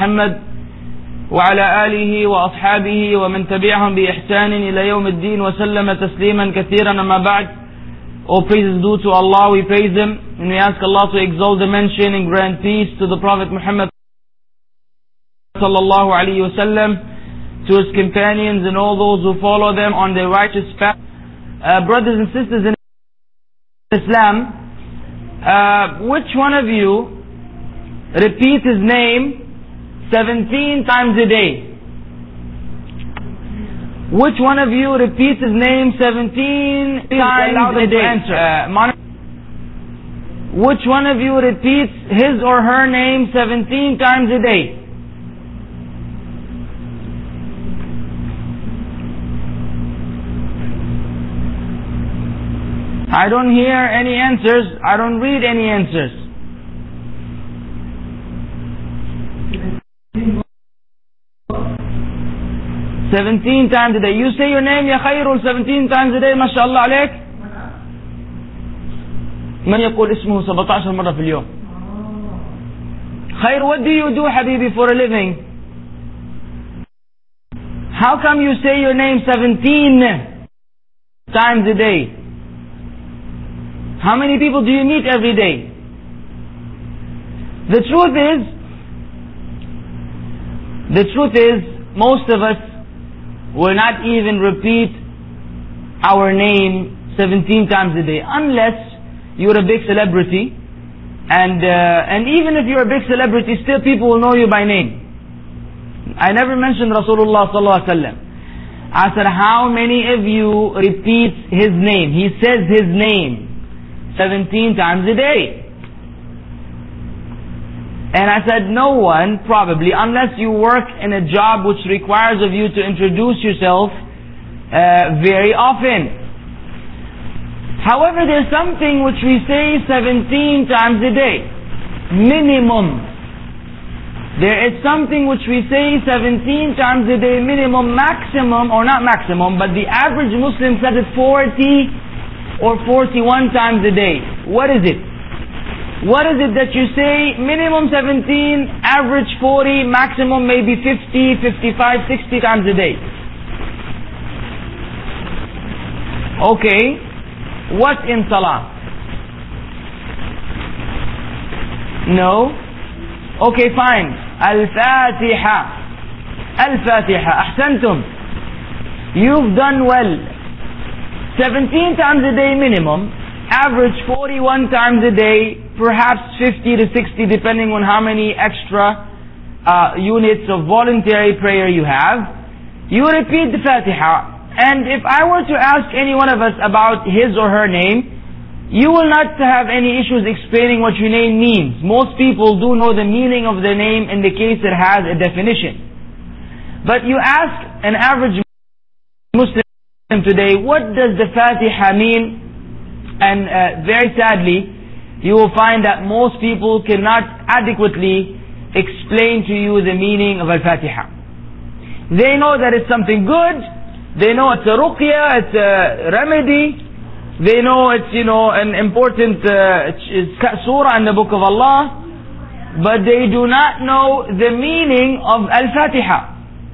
محمد وعلى آله وأصحابه ومن تبعهم بإحسان إلى يوم الدين وسلم تسليما كثيرا. أما بعد, all praise is due to Allah, we praise Him and we ask Allah to exalt the mention and grant peace to the Prophet Muhammad sallallahu alayhi wasallam, to his companions and all those who follow them on their righteous path. Brothers and sisters in Islam, which one of you repeats his name 17 times a day? Which one of you repeats his name 17 times a day? Which one of you repeats his or her name 17 times a day? I don't hear any answers. I don't read any answers. "17 times a day." You say your name, Ya Khairul, 17 times a day, MashaAllah عليك. من يقول اسمه 17 مرة في اليوم؟ Khair, what do you do, Habibi, for a living? How come you say your name 17 times a day? How many people do you meet every day? The truth is, most of us will not even repeat our name 17 times a day, unless you're a big celebrity, and even if you're a big celebrity, still people will know you by name. I never mentioned Rasulullah sallallahu alaihi wasallam. I said, how many of you repeat his name? He says his name 17 times a day. And I said, no one, probably, unless you work in a job which requires of you to introduce yourself very often. However, there's something which we say 17 times a day, minimum. There is something which we say 17 times a day, minimum. Maximum, or not maximum, but the average Muslim says it 40 or 41 times a day. What is it? What is it that you say? Minimum 17, average 40, maximum maybe 50, 55, 60 times a day. Okay. What in Salah? No? Okay, fine. Al-Fatiha. Al-Fatiha. Ahsantum. You've done well. 17 times a day minimum, average 41 times a day, perhaps 50 to 60 depending on how many extra units of voluntary prayer you have. You repeat the Fatiha, and if I were to ask any one of us about his or her name, you will not have any issues explaining what your name means. Most people do know the meaning of the name in the case it has a definition. But you ask an average Muslim today, what does the Fatiha mean? And very sadly, you will find that most people cannot adequately explain to you the meaning of Al-Fatiha. They know that it's something good, they know it's a ruqya, it's a remedy, they know it's, an important surah in the book of Allah, but they do not know the meaning of Al-Fatiha.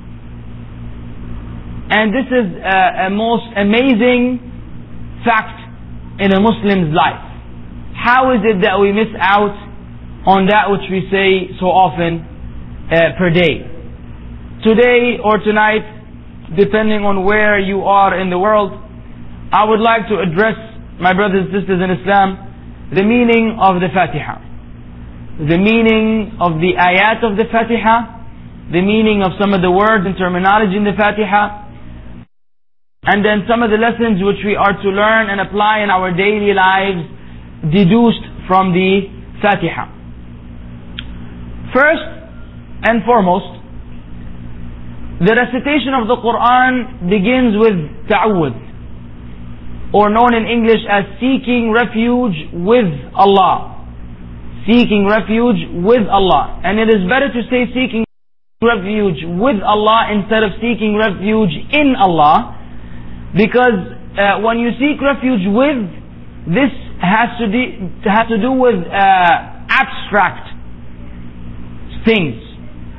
And this is a most amazing fact in a Muslim's life. How is it that we miss out on that which we say so often per day? Today or tonight, depending on where you are in the world, I would like to address my brothers and sisters in Islam the meaning of the Fatiha, the meaning of the ayat of the Fatiha, the meaning of some of the words and terminology in the Fatiha, and then some of the lessons which we are to learn and apply in our daily lives deduced from the Fatiha. First and foremost, the recitation of the Quran begins with ta'awudh, or known in English as seeking refuge with Allah. Seeking refuge with Allah. And it is better to say seeking refuge with Allah instead of seeking refuge in Allah, because when you seek refuge with, this has to do with abstract things.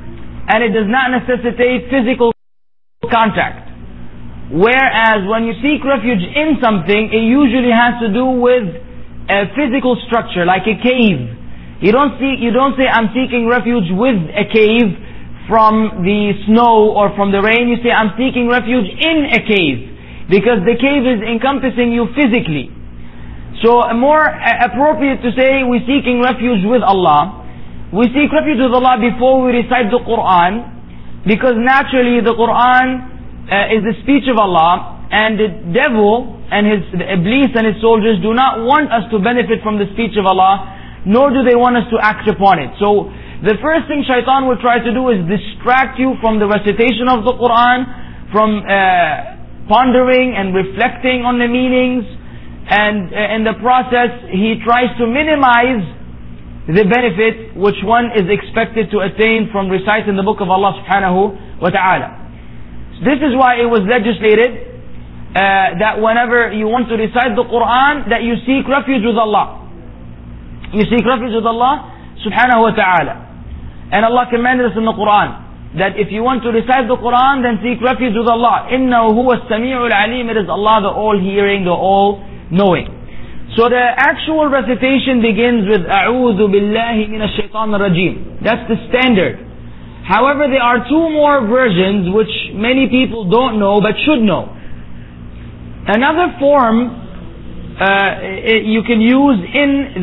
and it does not necessitate physical contact. Whereas when you seek refuge in something, it usually has to do with a physical structure, like a cave. You don't say I'm seeking refuge with a cave from the snow or from the rain. You say I'm seeking refuge in a cave, because the cave is encompassing you physically. So more appropriate to say we're seeking refuge with Allah. We seek refuge with Allah before we recite the Quran, because naturally the Quran is the speech of Allah, and the devil and the Iblis and his soldiers do not want us to benefit from the speech of Allah, nor do they want us to act upon it. So the first thing shaitan will try to do is distract you from the recitation of the Quran, from pondering and reflecting on the meanings, and in the process he tries to minimize the benefit which one is expected to attain from reciting the book of Allah subhanahu wa ta'ala. This is why it was legislated that whenever you want to recite the Quran, that you seek refuge with Allah. You seek refuge with Allah subhanahu wa ta'ala. And Allah commanded us in the Quran that if you want to recite the Quran, then seek refuge with Allah. إِنَّهُ هُوَ السَّمِيعُ الْعَلِيمُ. It is Allah, the all-hearing, the all-knowing. So the actual recitation begins with أَعُوذُ بِاللَّهِ مِنَ الشَّيْطَانِ الرَّجِيمِ. That's the standard. However, there are two more versions which many people don't know but should know. Another form you can use in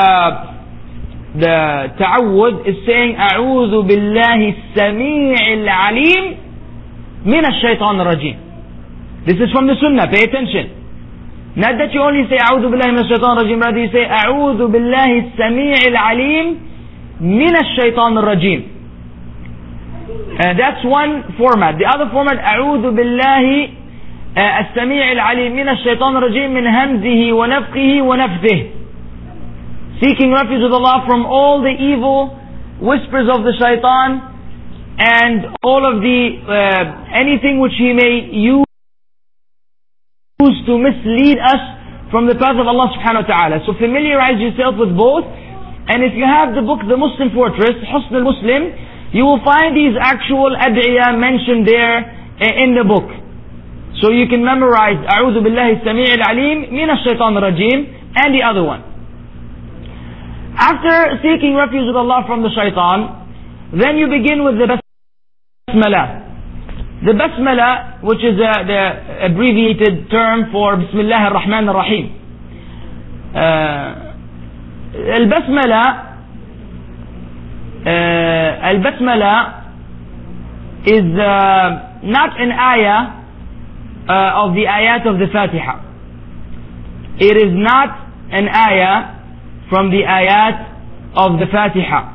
the ta'awud is saying أعوذ بالله السميع العليم من الشيطان الرجيم. This is from the Sunnah. Pay attention. Not that you only say أعوذ بالله من الشيطان الرجيم, rather you say أعوذ بالله السميع العليم من الشيطان الرجيم. That's one format. The other format, أعوذ بالله السميع العليم من الشيطان الرجيم من همزه ونفخه ونفثه. Seeking refuge with Allah from all the evil whispers of the shaitan and all of the anything which he may use to mislead us from the path of Allah subhanahu wa ta'ala. So familiarize yourself with both, and if you have the book The Muslim Fortress, Husn al-Muslim, you will find these actual ad'iyah mentioned there in the book. So you can memorize أعوذ بالله السميع العليم من الشيطان الرجيم and the other one. After seeking refuge with Allah from the shaitan, then you begin with the basmala. The basmala, which is the abbreviated term for Bismillah ar-Rahman ar-Rahim. Al-Basmala is not an ayah of the ayat of the Fatiha. It is not an ayah from the ayat of the Fatiha.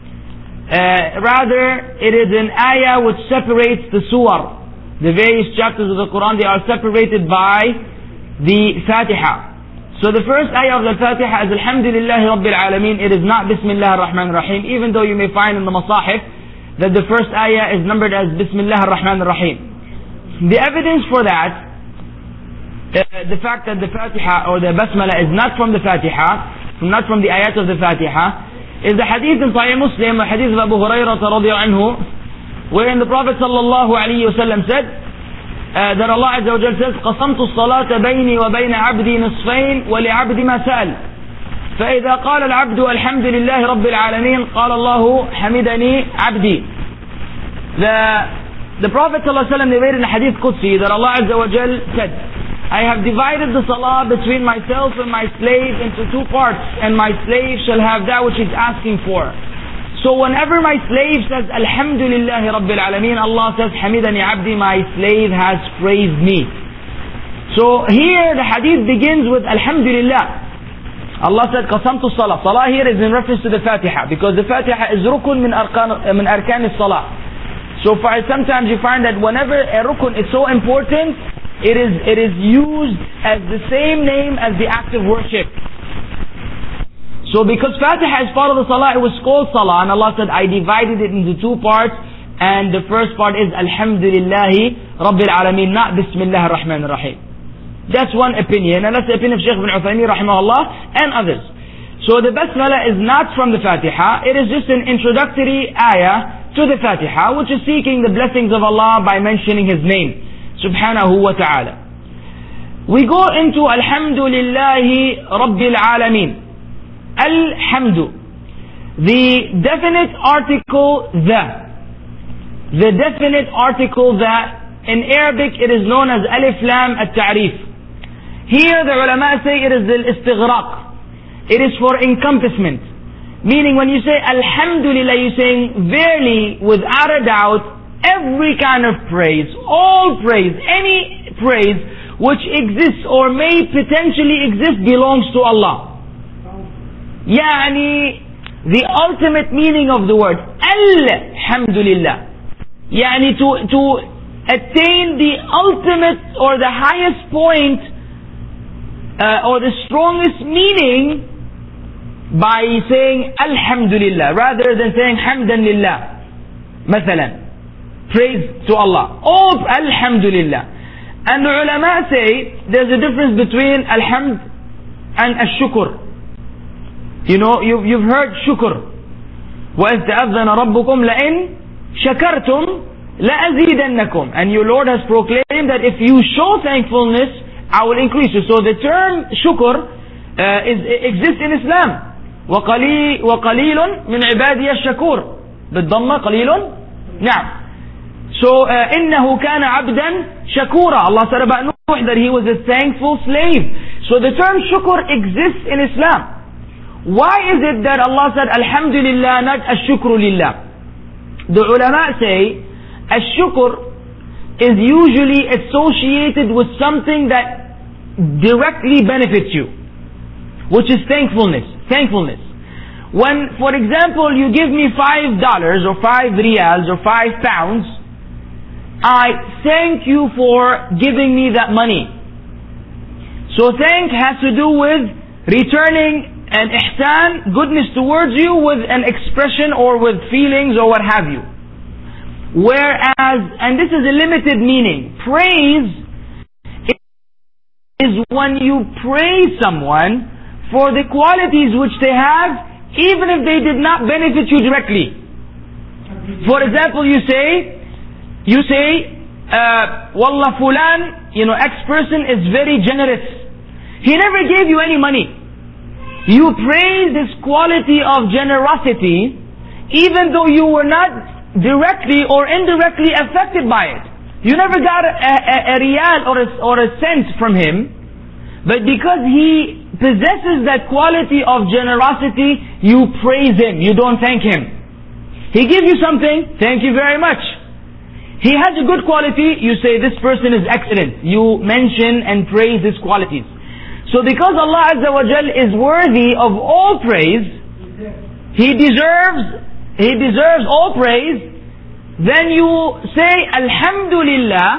Rather, it is an ayah which separates the surah. The various chapters of the Quran, they are separated by the Fatiha. So the first ayah of the Fatiha is Alhamdulillahi Rabbil Alameen. It is not Bismillah ar-Rahman ar-Rahim, even though you may find in the Masahif that the first ayah is numbered as Bismillah ar-Rahman ar-Rahim. The evidence for that, the fact that the Fatiha or the Basmala is not from the Fatiha, not from the ayat of the Fatiha, is the hadith in Sahih Muslim, the hadith of Abu Hurairah radiyallahu anhu, wherein the Prophet sallallahu alayhi wa sallam said, that Allah Azza wa Jal says, قَصَمْتُ الصَّلَاةَ بَيْنِي وَبَيْنَ عَبْدِي نِصْفَيْنِ وَلِعَبْدِ مَا سَأَلَ فَإِذَا قَالَ الْعَبْدُ الْحَمْدُ لِلَّهِ رَبِّ الْعَالَمِينَ قَالَ اللَّهُ حَمِدَنِي عَبْدِي. The Prophet ﷺ narrated in the Hadith Qudsi that Allah Azza wa Jal said, I have divided the salah between myself and my slave into two parts, and my slave shall have that which he's asking for. So whenever my slave says Alhamdulillahi Rabbil Alameen, Allah says Hamidani Abdi, my slave has praised me. So here the hadith begins with Alhamdulillah. Allah said Qasamtu Salah. Salah here is in reference to the Fatiha, because the Fatiha is rukun min arkan as-salah. So sometimes you find that whenever a rukun is so important, it is used as the same name as the act of worship. So because Fatiha is part of the Salah, it was called Salah, and Allah said, I divided it into two parts, and the first part is Alhamdulillahi Rabbil Alameen, not Bismillah ar-Rahman ar-Rahim. That's one opinion, and that's the opinion of Shaykh ibn Uthaymeen rahimahullah and others. So the Basmala is not from the Fatiha, it is just an introductory ayah to to the Fatiha, which is seeking the blessings of Allah by mentioning His name, subhanahu wa ta'ala. We go into Alhamdulillahi Rabbil Alameen. Alhamdu. The definite article the definite article in Arabic it is known as Alif Lam at-Ta'rif. Here the ulama say it is al-istighraq. It is for encompassment. Meaning when you say Alhamdulillah, you're saying verily, without a doubt, every kind of praise, all praise, any praise which exists or may potentially exist belongs to Allah. Yani, the ultimate meaning of the word Alhamdulillah. Yani to attain the ultimate or the highest point or the strongest meaning by saying Alhamdulillah rather than saying Hamdan Lillah. Mathalan, praise to Allah. All Alhamdulillah. And the ulama say there's a difference between Alhamd and Ash-Shukr. You know, you've heard Shukr. وَإِذْ تَأَذَّنَ رَبُّكُمْ لَإِنْ شَكَرْتُمْ لَأَزِيدَنَّكُمْ. And your Lord has proclaimed that if you show thankfulness, I will increase you. So the term Shukr exists in Islam. وَقَلِيلٌ مِنْ عِبَادِيَ الشَّكُورِ بالضمة قليل. نعم. So إِنَّهُ كَانَ عَبْدًا شَكُورًا. Allah said about Nuh that he was a thankful slave. So the term Shukr exists in Islam. Why is it that Allah said Alhamdulillah, not Ash-Shukru Lillah? The ulama say Ash-Shukr is usually associated with something that directly benefits you, which is thankfulness. When, for example, you give me $5 or 5 riyals or 5 pounds, I thank you for giving me that money. So thank has to do with returning an ihsan, goodness towards you, with an expression or with feelings or what have you. Whereas, and this is a limited meaning, praise is when you praise someone for the qualities which they have, even if they did not benefit you directly. For example, you say, Wallah fulan, X person is very generous. He never gave you any money. You praise this quality of generosity, even though you were not directly or indirectly affected by it. You never got a riyal or a cent from him, but because he possesses that quality of generosity, you praise him, you don't thank him. He gives you something, thank you very much. He has a good quality, you say this person is excellent. You mention and praise his qualities. So because Allah Azza wa Jal is worthy of all praise, He deserves all praise, then you say Alhamdulillah,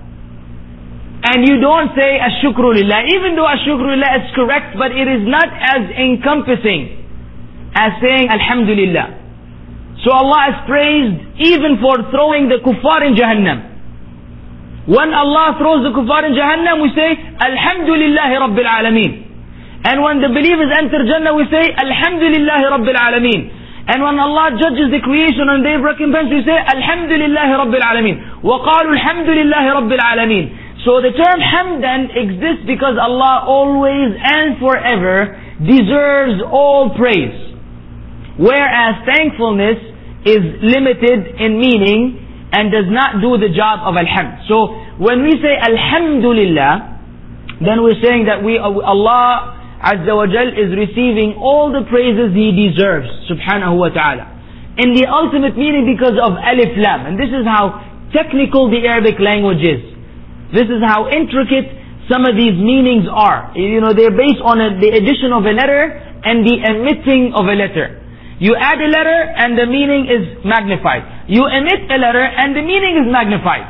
and you don't say Ash-Shukru Lillah, even though Ash-Shukru Lillah is correct, but it is not as encompassing as saying Alhamdulillah. So Allah is praised even for throwing the kuffar in Jahannam. When Allah throws the kuffar in Jahannam, we say Alhamdulillahi Rabbil Alameen. And when the believers enter Jannah, we say Alhamdulillahi Rabbil Alameen. And when Allah judges the creation on the day of recompense, we say Alhamdulillahi Rabbil Alameen. وَقَالُوا Alhamdulillahi Rabbil Alameen. So the term Hamdan exists because Allah always and forever deserves all praise. Whereas thankfulness is limited in meaning and does not do the job of Alhamd. So when we say Alhamdulillah, then we're saying that Allah Azza wa Jal is receiving all the praises He deserves, subhanahu wa ta'ala. In the ultimate meaning because of Alif Lam. And this is how technical the Arabic language is. This is how intricate some of these meanings are. They're based on the addition of a letter and the omitting of a letter. You add a letter and the meaning is magnified. You omit a letter and the meaning is magnified.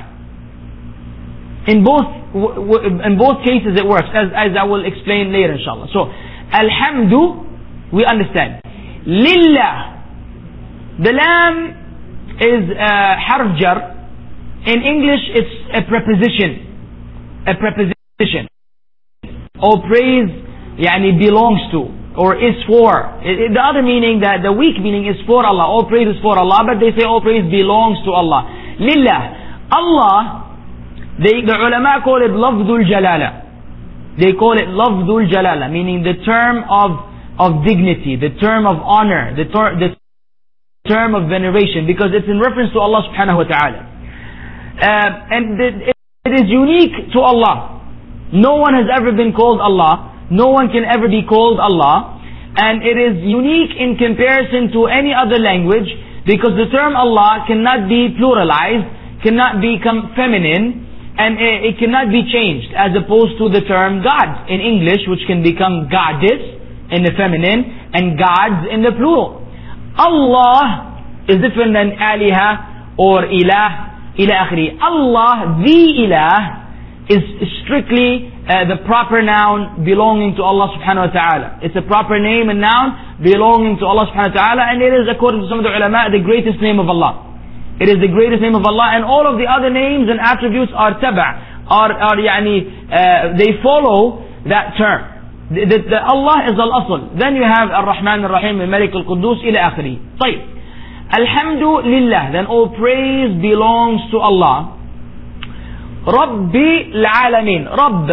In both cases it works, as I will explain later inshallah. So, Alhamdu, we understand. Lillah, the lam is harf jar. In English it's a preposition. A preposition. All praise belongs to. or is for. The other meaning, the weak meaning is for Allah. All praise is for Allah, but they say all praise belongs to Allah. Lillah. Allah, the ulama call it lafzul jalala. They call it lafzul jalala, meaning the term of dignity, the term of honor, the term of veneration, because it's in reference to Allah subhanahu wa ta'ala. And it is unique to Allah. No one has ever been called Allah. No one can ever be called Allah. And it is unique in comparison to any other language, because the term Allah cannot be pluralized, cannot become feminine, and it cannot be changed, as opposed to the term God in English, which can become goddess in the feminine and gods in the plural. Allah is different than aliha or ilah, ila akhiri. Allah, the ilah, is strictly the proper noun belonging to Allah subhanahu wa ta'ala. It's a proper name and noun belonging to Allah subhanahu wa ta'ala, and it is, according to some of the ulama, the greatest name of Allah. It is the greatest name of Allah, and all of the other names and attributes are they follow that term. The Allah is al-asl. Then you have Ar-Rahman Ar-Rahim, Al-Malik Al-Quddus, ila akhiri. طيب. Alhamdulillah. Then all praise belongs to Allah. Rabbi al-Alamin.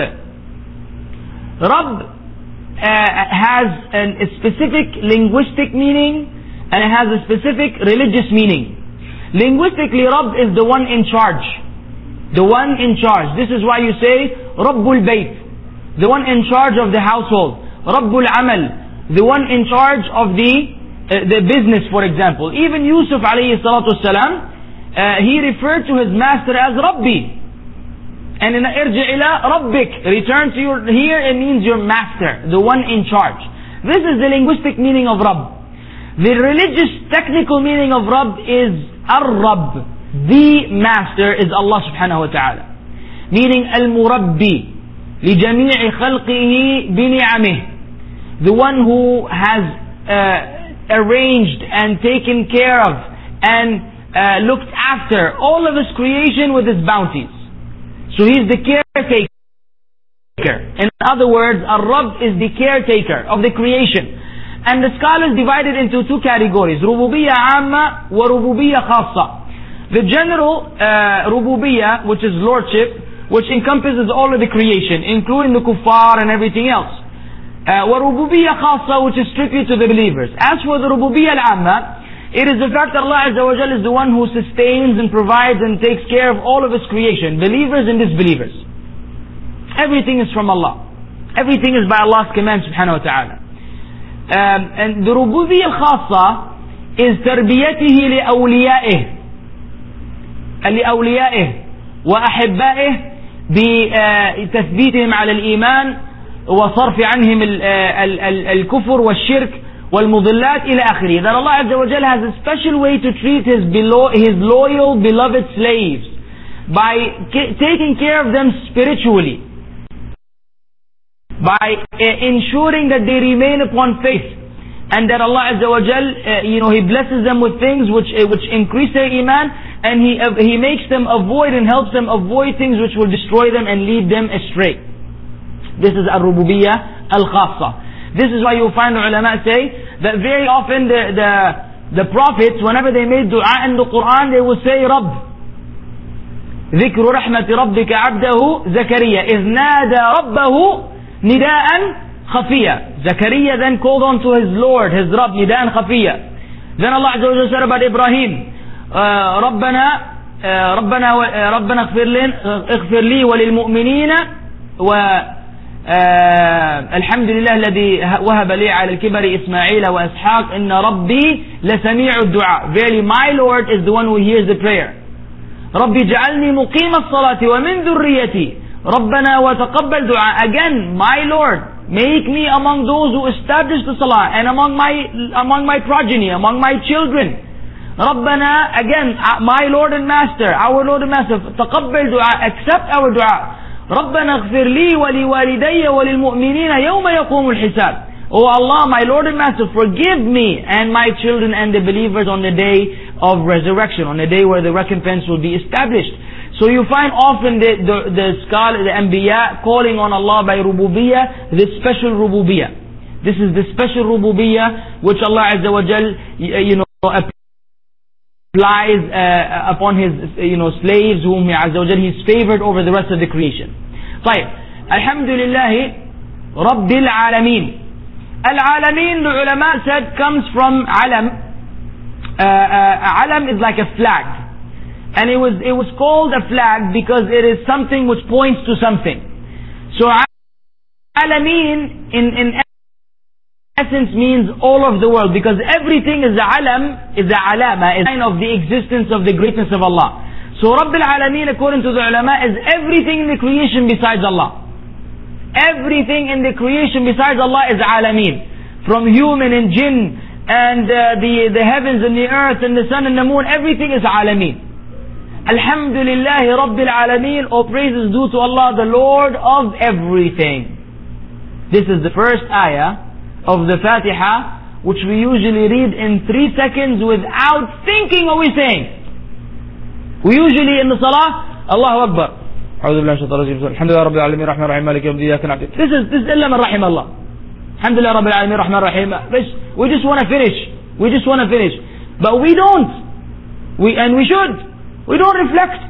Rabb has a specific linguistic meaning, and it has a specific religious meaning. Linguistically, Rabb is the one in charge. The one in charge. This is why you say Rabbul Bayt, the one in charge of the household. Rabbul Amal, the one in charge of the business, for example. Even Yusuf alayhi salatu wasalam, he referred to his master as Rabbi. And in Irji' ila Rabbik, return to your, here it means your master, the one in charge. This is the linguistic meaning of Rabb. The religious technical meaning of Rabb is Ar-Rabb, the master is Allah subhanahu wa ta'ala. Meaning Al-Murabbi, لِجَمِيعِ خَلْقِهِ بِنِعَمِهِ, the one who has arranged and taken care of and looked after all of his creation with his bounties. So he's the caretaker. In other words, Ar-Rabb is the caretaker of the creation. And the scholars divided into two categories, Rububiyya Amma wa Rububiyya Khassa. The general Rububiyya, which is lordship, which encompasses all of the creation, including the kuffar and everything else. Wa Rububiyya Khassa, which is strictly to the believers. As for the Rububiyya Al-Amma, it is the fact that Allah Azza wa Jalla is the one who sustains and provides and takes care of all of His creation, believers and disbelievers. Everything is from Allah. Everything is by Allah's command subhanahu wa ta'ala. And the Rububiyyah al-Khassa is تربيته لأوليائه وأحبائه بتثبيتهم على الإيمان وصرف عنهم الكفر والشرك والمضلات إلى آخره. That Allah Azza wa Jalla has a special way to treat His loyal beloved slaves by taking care of them spiritually, by ensuring that they remain upon faith, and that Allah Azza wa Jal, He blesses them with things which increase their iman, and He makes them avoid and helps them avoid things which will destroy them and lead them astray. This is Ar-Rububiyyah Al-Khassa. This is why you find the ulama say that very often the prophets, whenever they made dua in the Quran, they will say Rabb. ذكر رحمة ربك عبده زكريا إذ نادى ربه نداء خفيا. Zakaria then called on to his Lord, his Rabb, نداء خفيا. Then Allah Azza wa Jalla said about Ibrahim, ربنا اغفر لي وللمؤمنين الحمد لله الذي وهب لي على الكبر إسماعيل وإسحاق إن ربي لسميع الدعاء. Verily my Lord is the one who hears the prayer. ربي جعلني مقيم الصلاة ومن ذريتي ربنا وتقبل دعاء. Again, my Lord, make me among those who establish the salah and among my progeny, among my children. ربنا, again, my Lord and Master, our Lord and Master, تقبل دعاء, accept our dua. ربنا اغفر لي ولوالدي وللمؤمنين يوم يقوم الحساب. Oh Allah, my Lord and Master, forgive me and my children and the believers on the day of resurrection, on the day where the recompense will be established. So you find often the scholar, the Anbiya, calling on Allah by Rububiyyah, this special Rububiyyah. This is the special rububiyyah which Allah Azza wa Jal, applies upon His, slaves whom He Azza wa Jal, He's favored over the rest of the creation. طيب. Alhamdulillah Rabbil Alameen. Al-Alameen, the ulama said, comes from alam. Alam is like a flag. And it was called a flag because it is something which points to something. So Alameen in essence means all of the world, because everything is a alam, is a alama, is a sign of the existence of the greatness of Allah. So Rabbil Alameen, according to the ulama, is everything in the creation besides Allah. Everything in the creation besides Allah is Alameen. From human and jinn and the heavens and the earth and the sun and the moon, everything is Alameen. Alhamdulillah Rabbil Alameen, all praises due to Allah, the Lord of everything. This is the first ayah of the Fatiha, which we usually read in 3 seconds without thinking what we're saying. We usually in the Salah, Allahu Akbar, Alhamdulillah Rabbil Alameen, Rahman Rahim, Malik Yawm Din. This is illa man rahim Allah. Alhamdulillah Rabbil Alameen, Rahman Rahim. We just want to finish. But we don't. We should. We don't reflect.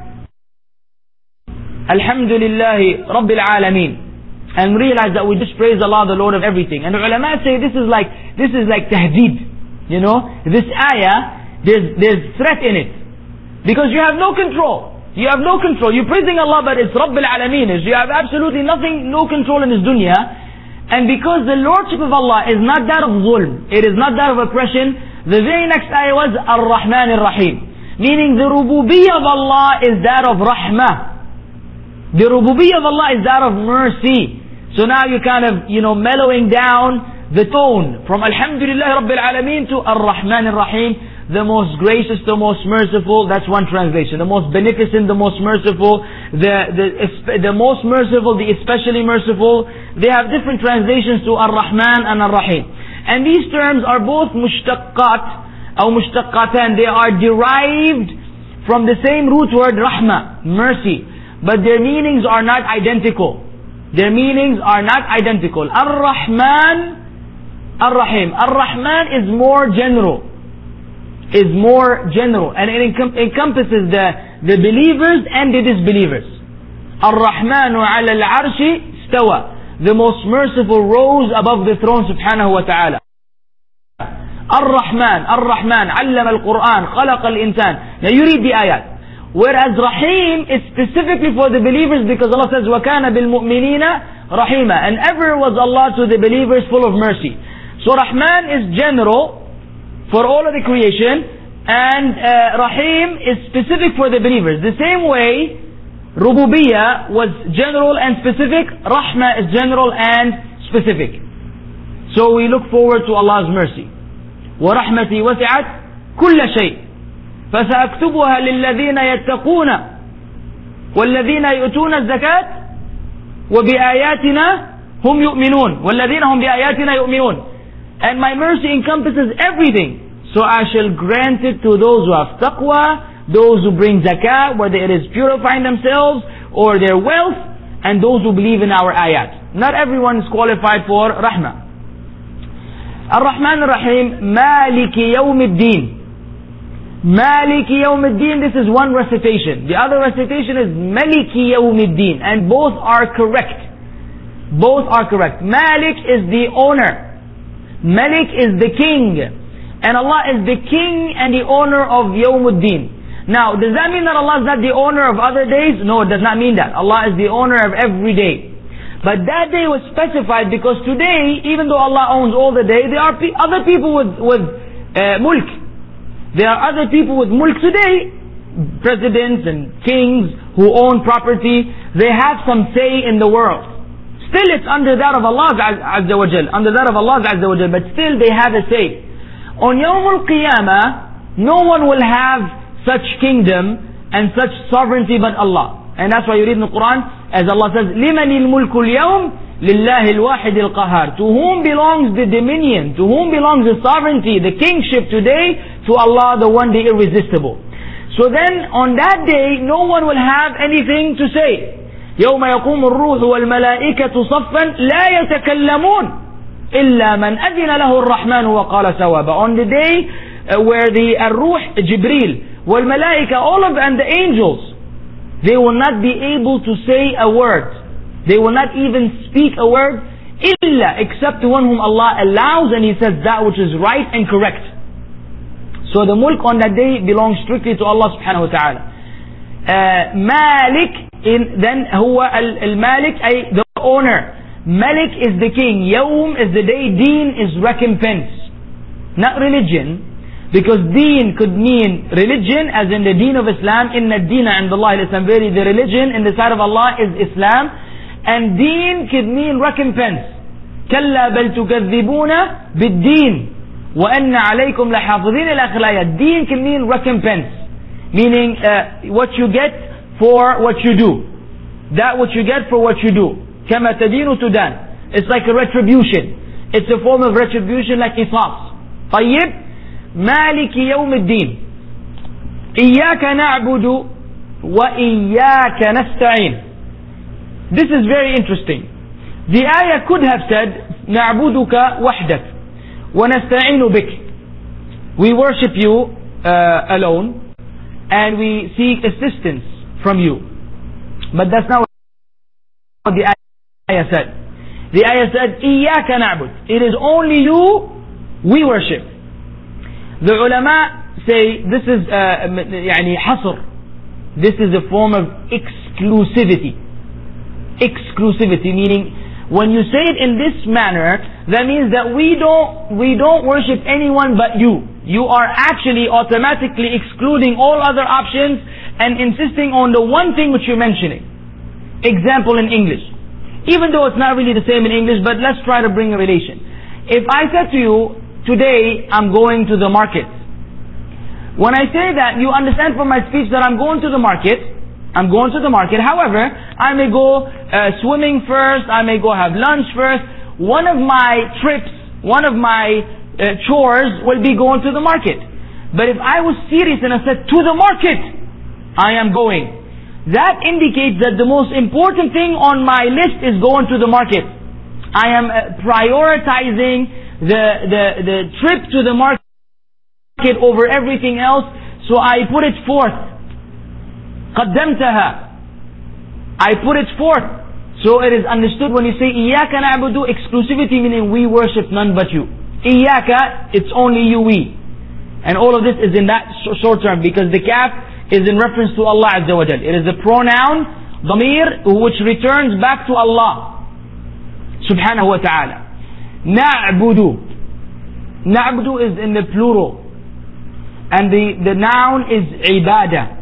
Alhamdulillah Rabbil Alameen. And realize that we just praise Allah, the Lord of everything. And the ulama say this is like tahdeed. This ayah, there's threat in it. Because you have no control. You're praising Allah, but it's Rabbil Alameen. You have absolutely no control in this dunya. And because the Lordship of Allah is not that of zulm, it is not that of oppression, the very next ayah was Ar-Rahman Ar-Rahim. Meaning the rububiyyah of Allah is that of rahmah. The rububiyyah of Allah is that of mercy. So now you're kind of, mellowing down the tone from Alhamdulillah Rabbil Alameen to Ar-Rahman Ar-Rahim, the most gracious, the most merciful. That's one translation. The most beneficent, the most merciful, the most merciful, the especially merciful. They have different translations to Ar-Rahman and Ar-Rahim. And these terms are both mushtaqqat or mushtaqqatan. They are derived from the same root word rahmah, mercy. But their meanings are not identical. Ar-Rahman, Ar-Rahim. Ar-Rahman is more general. And it encompasses the believers and the disbelievers. Ar-Rahmanu ala al-arshi stawa. The most merciful rose above the throne subhanahu wa ta'ala. Ar-Rahman, allama al-Quran, khalaqa al-insan. Now you read the ayat. Whereas Rahim is specifically for the believers, because Allah says, وَكَانَ بِالْمُؤْمِنِينَ رَحِيمًا. And ever was Allah to the believers full of mercy. So Rahman is general for all of the creation, and Rahim is specific for the believers. The same way Rububiyyah was general and specific, Rahmah is general and specific. So we look forward to Allah's mercy. وَرَحْمَتِي وَسِعَتْ كُلَّ شَيْءٍ فَسَأَكْتُبُهَا لِلَّذِينَ يَتَّقُونَ وَالَّذِينَ يُؤْتُونَ الزَّكَاةَ وَبِآيَاتِنَا هُمْ يُؤْمِنُونَ وَالَّذِينَ هُمْ بِآيَاتِنَا يُؤْمِنُونَ. And my mercy encompasses everything. So I shall grant it to those who have taqwa, those who bring zakah, whether it is purifying themselves or their wealth, and those who believe in our ayat. Not everyone is qualified for rahmah. Ar-Rahman Ar-Rahim, Maliki Yawmiddin. Maliki Yawmiddin, this is one recitation. The other recitation is Maliki Yawmiddin, and both are correct. Malik is the owner. Malik is the king. And Allah is the king and the owner of Yawmuddin. Now, does that mean that Allah is not the owner of other days? No, it does not mean that. Allah is the owner of every day. But that day was specified because today, even though Allah owns all the day, there are other people with mulk. There are other people with mulk today, presidents and kings who own property. They have some say in the world. Still it's under that of Allah Azza wa Jal, but still they have a say. On Yawm al-Qiyamah, no one will have such kingdom and such sovereignty but Allah. And that's why you read in the Quran, as Allah says, لِمَنِ الْمُلْكُ الْيَوْمِ لِلَّهِ الْوَاحِدِ الْقَهَارِ. To whom belongs the dominion, to whom belongs the sovereignty, the kingship today? To Allah, the one, the irresistible. So then, on that day, no one will have anything to say. يَوْمَ يَقُومُ الرُّوحُ وَالْمَلَائِكَةُ صَفًّا لَا يَتَكَلَّمُونَ. إلا من أذن له الرحمن وقال ثوابا. On the day where the Ar-Ruh, Jibreel, wal Malaika, all of and the angels, they will not be able to say a word. They will not even speak a word, illa, except the one whom Allah allows, and He says that which is right and correct. So the mulk on that day belongs strictly to Allah subhanahu wa ta'ala. Malik, then huwa al-Malik, the owner. Malik is the king. Yawm is the day. Deen is recompense, not religion. Because deen could mean religion, as in the deen of Islam. Inna ad-deena 'inda Allah al-Islam. Very, the religion in the sight of Allah is Islam. And deen could mean recompense. كلا بل تكذبون بالدين وأن عليكم لحافظين إلى آخر الآية. Deen can mean recompense, meaning what you get for what you do. That what you get for what you do. كما تدين تدان. It's like a retribution. It's a form of retribution, like qisas. طيب. مالك يوم الدين. إياك نعبد وإياك نستعين. This is very interesting. The ayah could have said نعبدك وحدك ونستعين بك. We worship you alone and we seek assistance from you. But that's not what the ayah said. The ayah said إياك نعبد. It is only you we worship. The ulama say this is يعني حصر. This is a form of exclusivity. Exclusivity, meaning when you say it in this manner, that means that we don't worship anyone but you. You are actually automatically excluding all other options and insisting on the one thing which you're mentioning. Example in English. Even though it's not really the same in English, but let's try to bring a relation. If I said to you, today I'm going to the market. When I say that, you understand from my speech that I'm going to the market. I'm going to the market. However, I may go swimming first. I may go have lunch first. One of my trips, one of my chores will be going to the market. But if I was serious and I said, to the market, I am going. That indicates that the most important thing on my list is going to the market. I am prioritizing the trip to the market over everything else. So I put it forth. قدمتها. I put it forth. So it is understood when you say إياك نعبد, exclusivity meaning we worship none but you. إياك, it's only you, we. And all of this is in that short term, because the kaf is in reference to Allah Azza wa Jal. It is a pronoun, ضمير, which returns back to Allah subhanahu wa ta'ala. نعبد. نعبد is in the plural. And the noun is عبادة.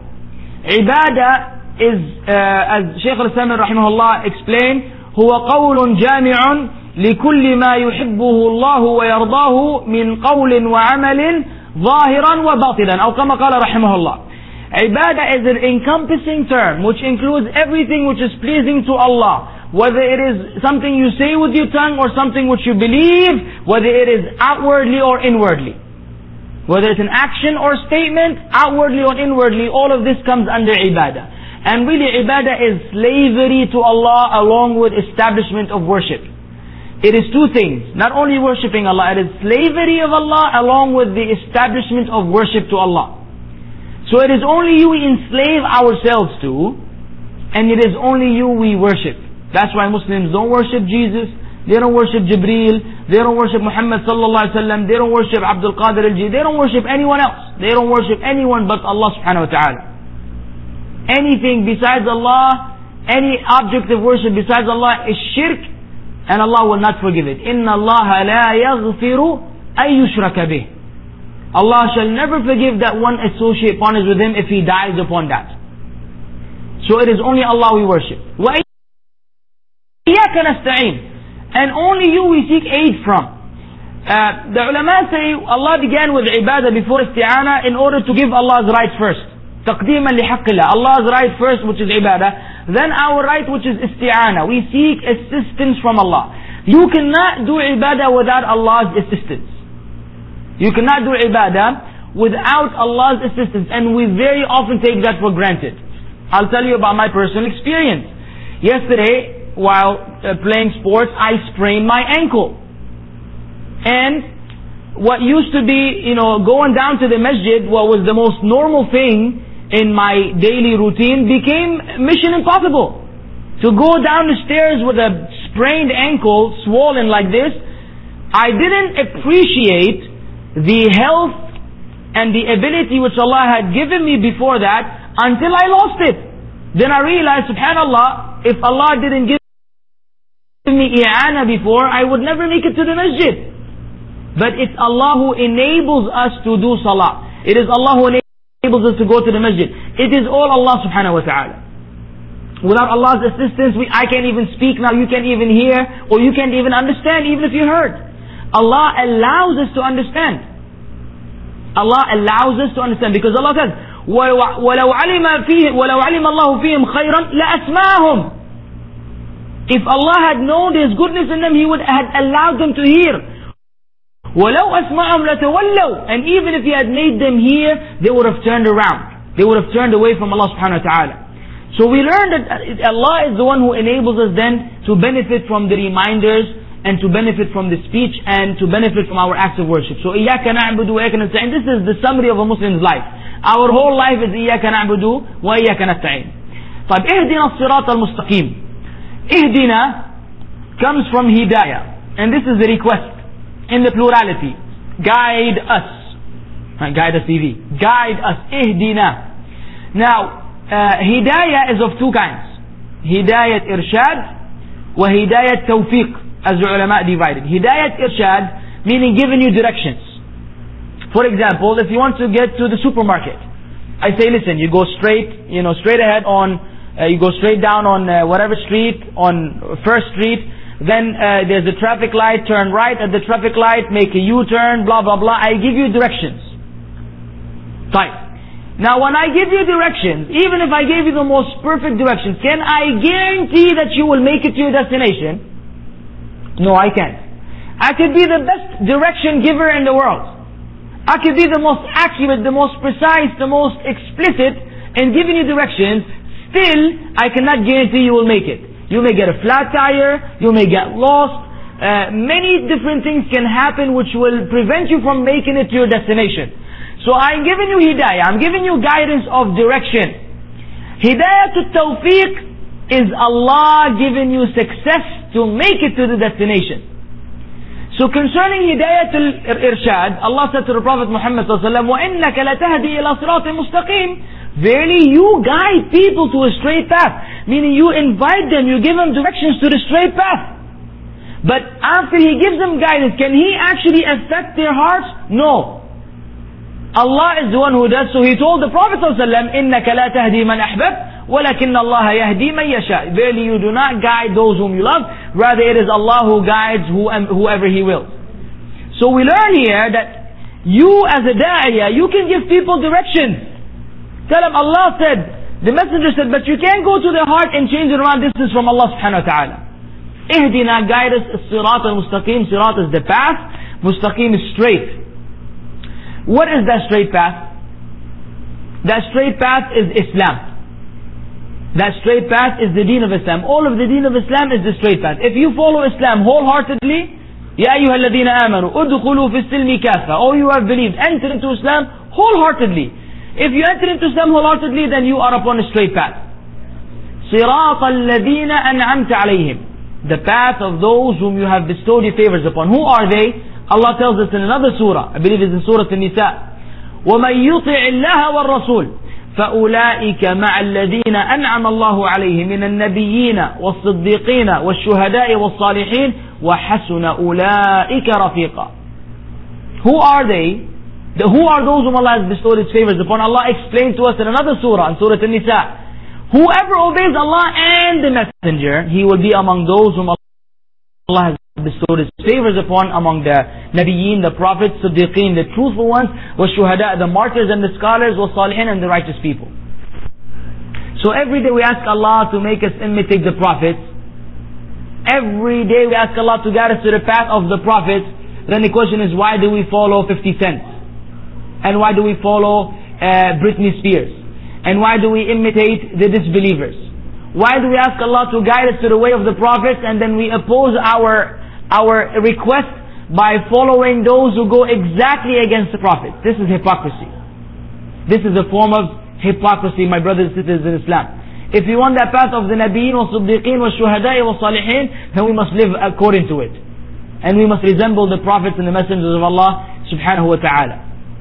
Ibadah is, as Shaykh al-Islam rahimahullah explained, هو قول جامع لكل ما يحبه الله ويرضاه من قول وعمل ظاهرا وباطلا أو كما قال رحمه الله. Ibadah is an encompassing term which includes everything which is pleasing to Allah, whether it is something you say with your tongue or something which you believe, whether it is outwardly or inwardly. Whether it's an action or statement, outwardly or inwardly, all of this comes under ibadah. And really ibadah is slavery to Allah along with establishment of worship. It is two things. Not only worshipping Allah, it is slavery of Allah along with the establishment of worship to Allah. So it is only you we enslave ourselves to, and it is only you we worship. That's why Muslims don't worship Jesus, they don't worship Jibreel, they don't worship Muhammad sallallahu alaihi wasallam, they don't worship Abdul Qadir al-Jilani, they don't worship anyone else. They don't worship anyone but Allah subhanahu wa ta'ala. Anything besides Allah, any object of worship besides Allah is shirk, and Allah will not forgive it. Inna Allah la yaghfiru ay yushraka bih. Allah shall never forgive that one associate partners with Him if he dies upon that. So it is only Allah we worship. Wa iyyaka nasta'in. And only you we seek aid from. The ulama say Allah began with ibadah before isti'ana in order to give Allah's right first. تقديما لحق الله. Allah's right first, which is ibadah. Then our right, which is isti'ana. We seek assistance from Allah. You cannot do ibadah without Allah's assistance. You cannot do ibadah without Allah's assistance. And we very often take that for granted. I'll tell you about my personal experience. Yesterday, while playing sports, I sprained my ankle. And what used to be, going down to the masjid, what was the most normal thing in my daily routine, became mission impossible. To go down the stairs with a sprained ankle, swollen like this, I didn't appreciate the health and the ability which Allah had given me before that until I lost it. Then I realized, subhanallah, if Allah didn't give me i'ana before, I would never make it to the masjid. But it's Allah who enables us to do salah. It is Allah who enables us to go to the masjid. It is all Allah subhanahu wa ta'ala. Without Allah's assistance, I can't even speak now, you can't even hear, or you can't even understand, even if you heard. Allah allows us to understand. Allah allows us to understand, because Allah says, وَلَوْ عَلِمَ اللَّهُ فِيهِمْ خَيْرًا لَأَسْمَعَهُمْ. If Allah had known His goodness in them, He would have allowed them to hear. وَلَوْ أَسْمَعَهُمْ لَتَوَلَّوْا. And even if He had made them hear, they would have turned around. They would have turned away from Allah subhanahu wa ta'ala. So we learned that Allah is the one who enables us then to benefit from the reminders, and to benefit from the speech, and to benefit from our acts of worship. So إِيَّاكَ نَعْبُدُ وَإِيَّاكَ نَسْتَعِينُ. This is the summary of a Muslim's life. Our whole life is إِيَّاكَ نَعْبُدُ وَإِيَّاكَ نَسْتَعِينُ. طيب اهدنا الصراط المستقيم. Ihdina comes from hidayah, and this is the request in the plurality. Guide us. Guide us TV. Guide us. Ihdina. Now, hidayah is of two kinds. Hidayat irshad wa hidayat tawfiq, as the ulama divided. Hidayat irshad, meaning giving you directions. For example, if you want to get to the supermarket, I say, listen, you go straight ahead on, you go straight down on whatever street, on First Street, then there's a traffic light, turn right at the traffic light, make a U-turn, blah blah blah. I give you directions. Fine. Now when I give you directions, even if I gave you the most perfect directions, can I guarantee that you will make it to your destination? No, I can't. I could be the best direction giver in the world. I could be the most accurate, the most precise, the most explicit in giving you directions. Still, I cannot guarantee you will make it. You may get a flat tire, you may get lost. Many different things can happen which will prevent you from making it to your destination. So I'm giving you hidayah, I'm giving you guidance of direction. Hidayah to tawfiq is Allah giving you success to make it to the destination. So concerning hidayah al-irshad, Allah said to the Prophet Muhammad sallallahu alaihi wasallam, وَإِنَّكَ لَتَهْدِي إِلَى صِرَاطٍ مُسْتَقِيمٍ. Verily you guide people to a straight path. Meaning you invite them, you give them directions to the straight path. But after He gives them guidance, can He actually affect their hearts? No. Allah is the one who does. So He told the Prophet sallallahu alaihi wasallam, إِنَّكَ لَا تَهْدِي مَنْ أَحْبَبْتَ وَلَكِنَّ اللَّهَ يَهْدِي مَنْ يَشَاءُ. Verily you do not guide those whom you love, rather it is Allah who guides whoever He wills. So we learn here that you as a da'iyah, you can give people directions. Tell them, Allah said, the messenger said, but you can't go to their heart and change it around. This is from Allah subhanahu wa ta'ala. Ihdina, guide us, as-sirat al-mustaqim. Sirat is the path, mustaqim is straight. What is that straight path? That straight path is Islam. That straight path is the deen of Islam. All of the deen of Islam is the straight path. If you follow Islam wholeheartedly, Ya ayyuha alladhina amanu, udkhulu fi silmi kafa. Oh, you have believed, enter into Islam wholeheartedly. If you enter into Islam wholeheartedly, then you are upon a straight path. Sirat alladhina an'amta alayhim. The path of those whom you have bestowed your favors upon. Who are they? Allah tells us in another surah, I believe it's in Surah An-Nisa. وَمَن يُطِعِ اللَّهَ وَالرَّسُولَ فَأُولَٰئِكَ مَعَ الَّذِينَ أَنْعَمَ اللَّهُ عَلَيْهِم مِّنَ النَّبِيِّينَ وَالصِّدِّيقِينَ وَالشُّهَدَاءِ وَالصَّالِحِينَ وَحَسُنَ أُولَٰئِكَ رَفِيقًا. Who are they? Who are those whom Allah has bestowed His favors upon? Allah explained to us in another surah, in Surah An-Nisa. Whoever obeys Allah and the Messenger, he will be among those whom Allah has bestowed His favors upon, among the Nabiyyin, the Prophets, Siddiqeen, the truthful ones, was-shuhada, the martyrs and the scholars, was-salihin, and the righteous people. So every day we ask Allah to make us imitate the Prophets. Every day we ask Allah to guide us to the path of the Prophets. Then the question is, why do we follow 50 Cent? And why do we follow Britney Spears? And why do we imitate the disbelievers? Why do we ask Allah to guide us to the way of the Prophets, and then we oppose our request by following those who go exactly against the Prophet. This is hypocrisy. This is a form of hypocrisy, my brothers and sisters in Islam. If we want that path of the Nabiyyin wa Siddiqeen wa Shuhada'i wa Salihin, then we must live according to it. And we must resemble the prophets and the messengers of Allah subhanahu wa ta'ala.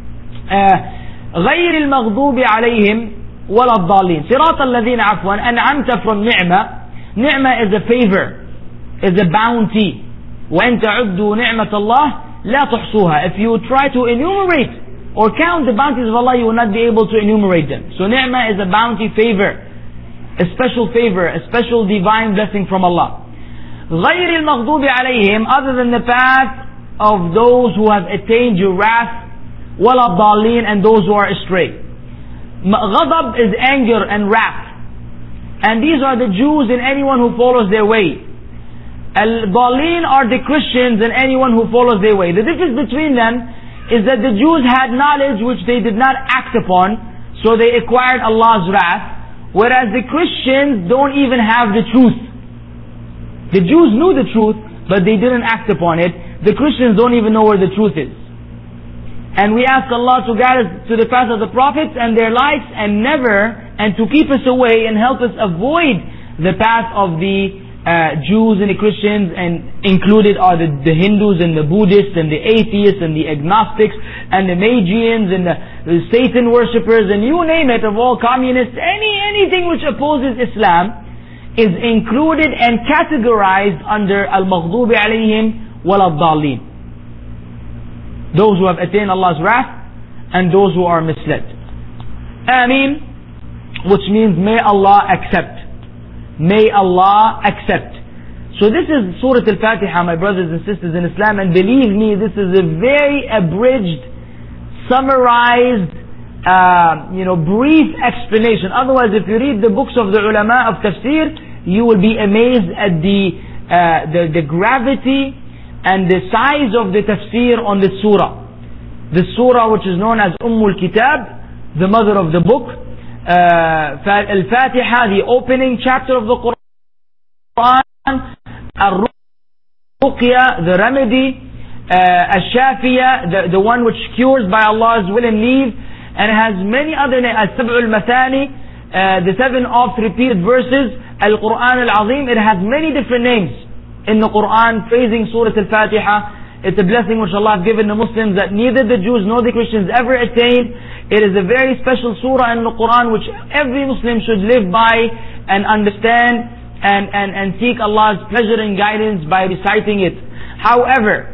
غير المغضوب عليهم ولا الضالين. صراط الذين عفوا أنعمت from ni'mah. Ni'mah is a favor, is a bounty. وَإِن تَعُدُّوا نِعْمَةَ اللَّهِ لَا تُحْصُوهَا. If you try to enumerate or count the bounties of Allah, you will not be able to enumerate them. So ni'mah is a bounty, favor, a special favor, a special divine blessing from Allah. غَيْرِ الْمَغْضُوبِ عَلَيْهِمْ, other than the path of those who have attained your wrath, وَلَا الضَّالِّينَ, and those who are astray. Ghadab is anger and wrath. And these are the Jews and anyone who follows their way. Al-Dalin are the Christians and anyone who follows their way. The difference between them is that the Jews had knowledge which they did not act upon, so they acquired Allah's wrath, whereas the Christians don't even have the truth. The Jews knew the truth, but they didn't act upon it. The Christians don't even know where the truth is. And we ask Allah to guide us to the path of the prophets and their likes, and to keep us away and help us avoid the path of the Jews and the Christians, and included are the Hindus and the Buddhists and the atheists and the agnostics and the Magians and the Satan worshippers and you name it, of all communists. Anything which opposes Islam is included and categorized under al-Maghdubi alayhim wal-Dallin. Those who have attained Allah's wrath and those who are misled. Ameen, which means may Allah accept. May Allah accept. So this is Surah Al-Fatiha, my brothers and sisters in Islam, and believe me, this is a very abridged, summarized, brief explanation. Otherwise, if you read the books of the ulama of tafsir, you will be amazed at the gravity and the size of the tafsir on this surah. This surah, which is known as Ummul Kitab, the mother of the book. Al-Fatiha, the opening chapter of the Quran. Al-Ruqya, the remedy. Al-Shafiya, the one which cures by Allah's will and leave. And it has many other names. Al-Sab'ul Mathani, the 7 oft repeated verses. Al-Quran Al-Azim, it has many different names in the Quran praising Surah Al-Fatiha. It's a blessing which Allah has given the Muslims that neither the Jews nor the Christians ever attained. It is a very special surah in the Quran which every Muslim should live by and understand and seek Allah's pleasure and guidance by reciting it. However,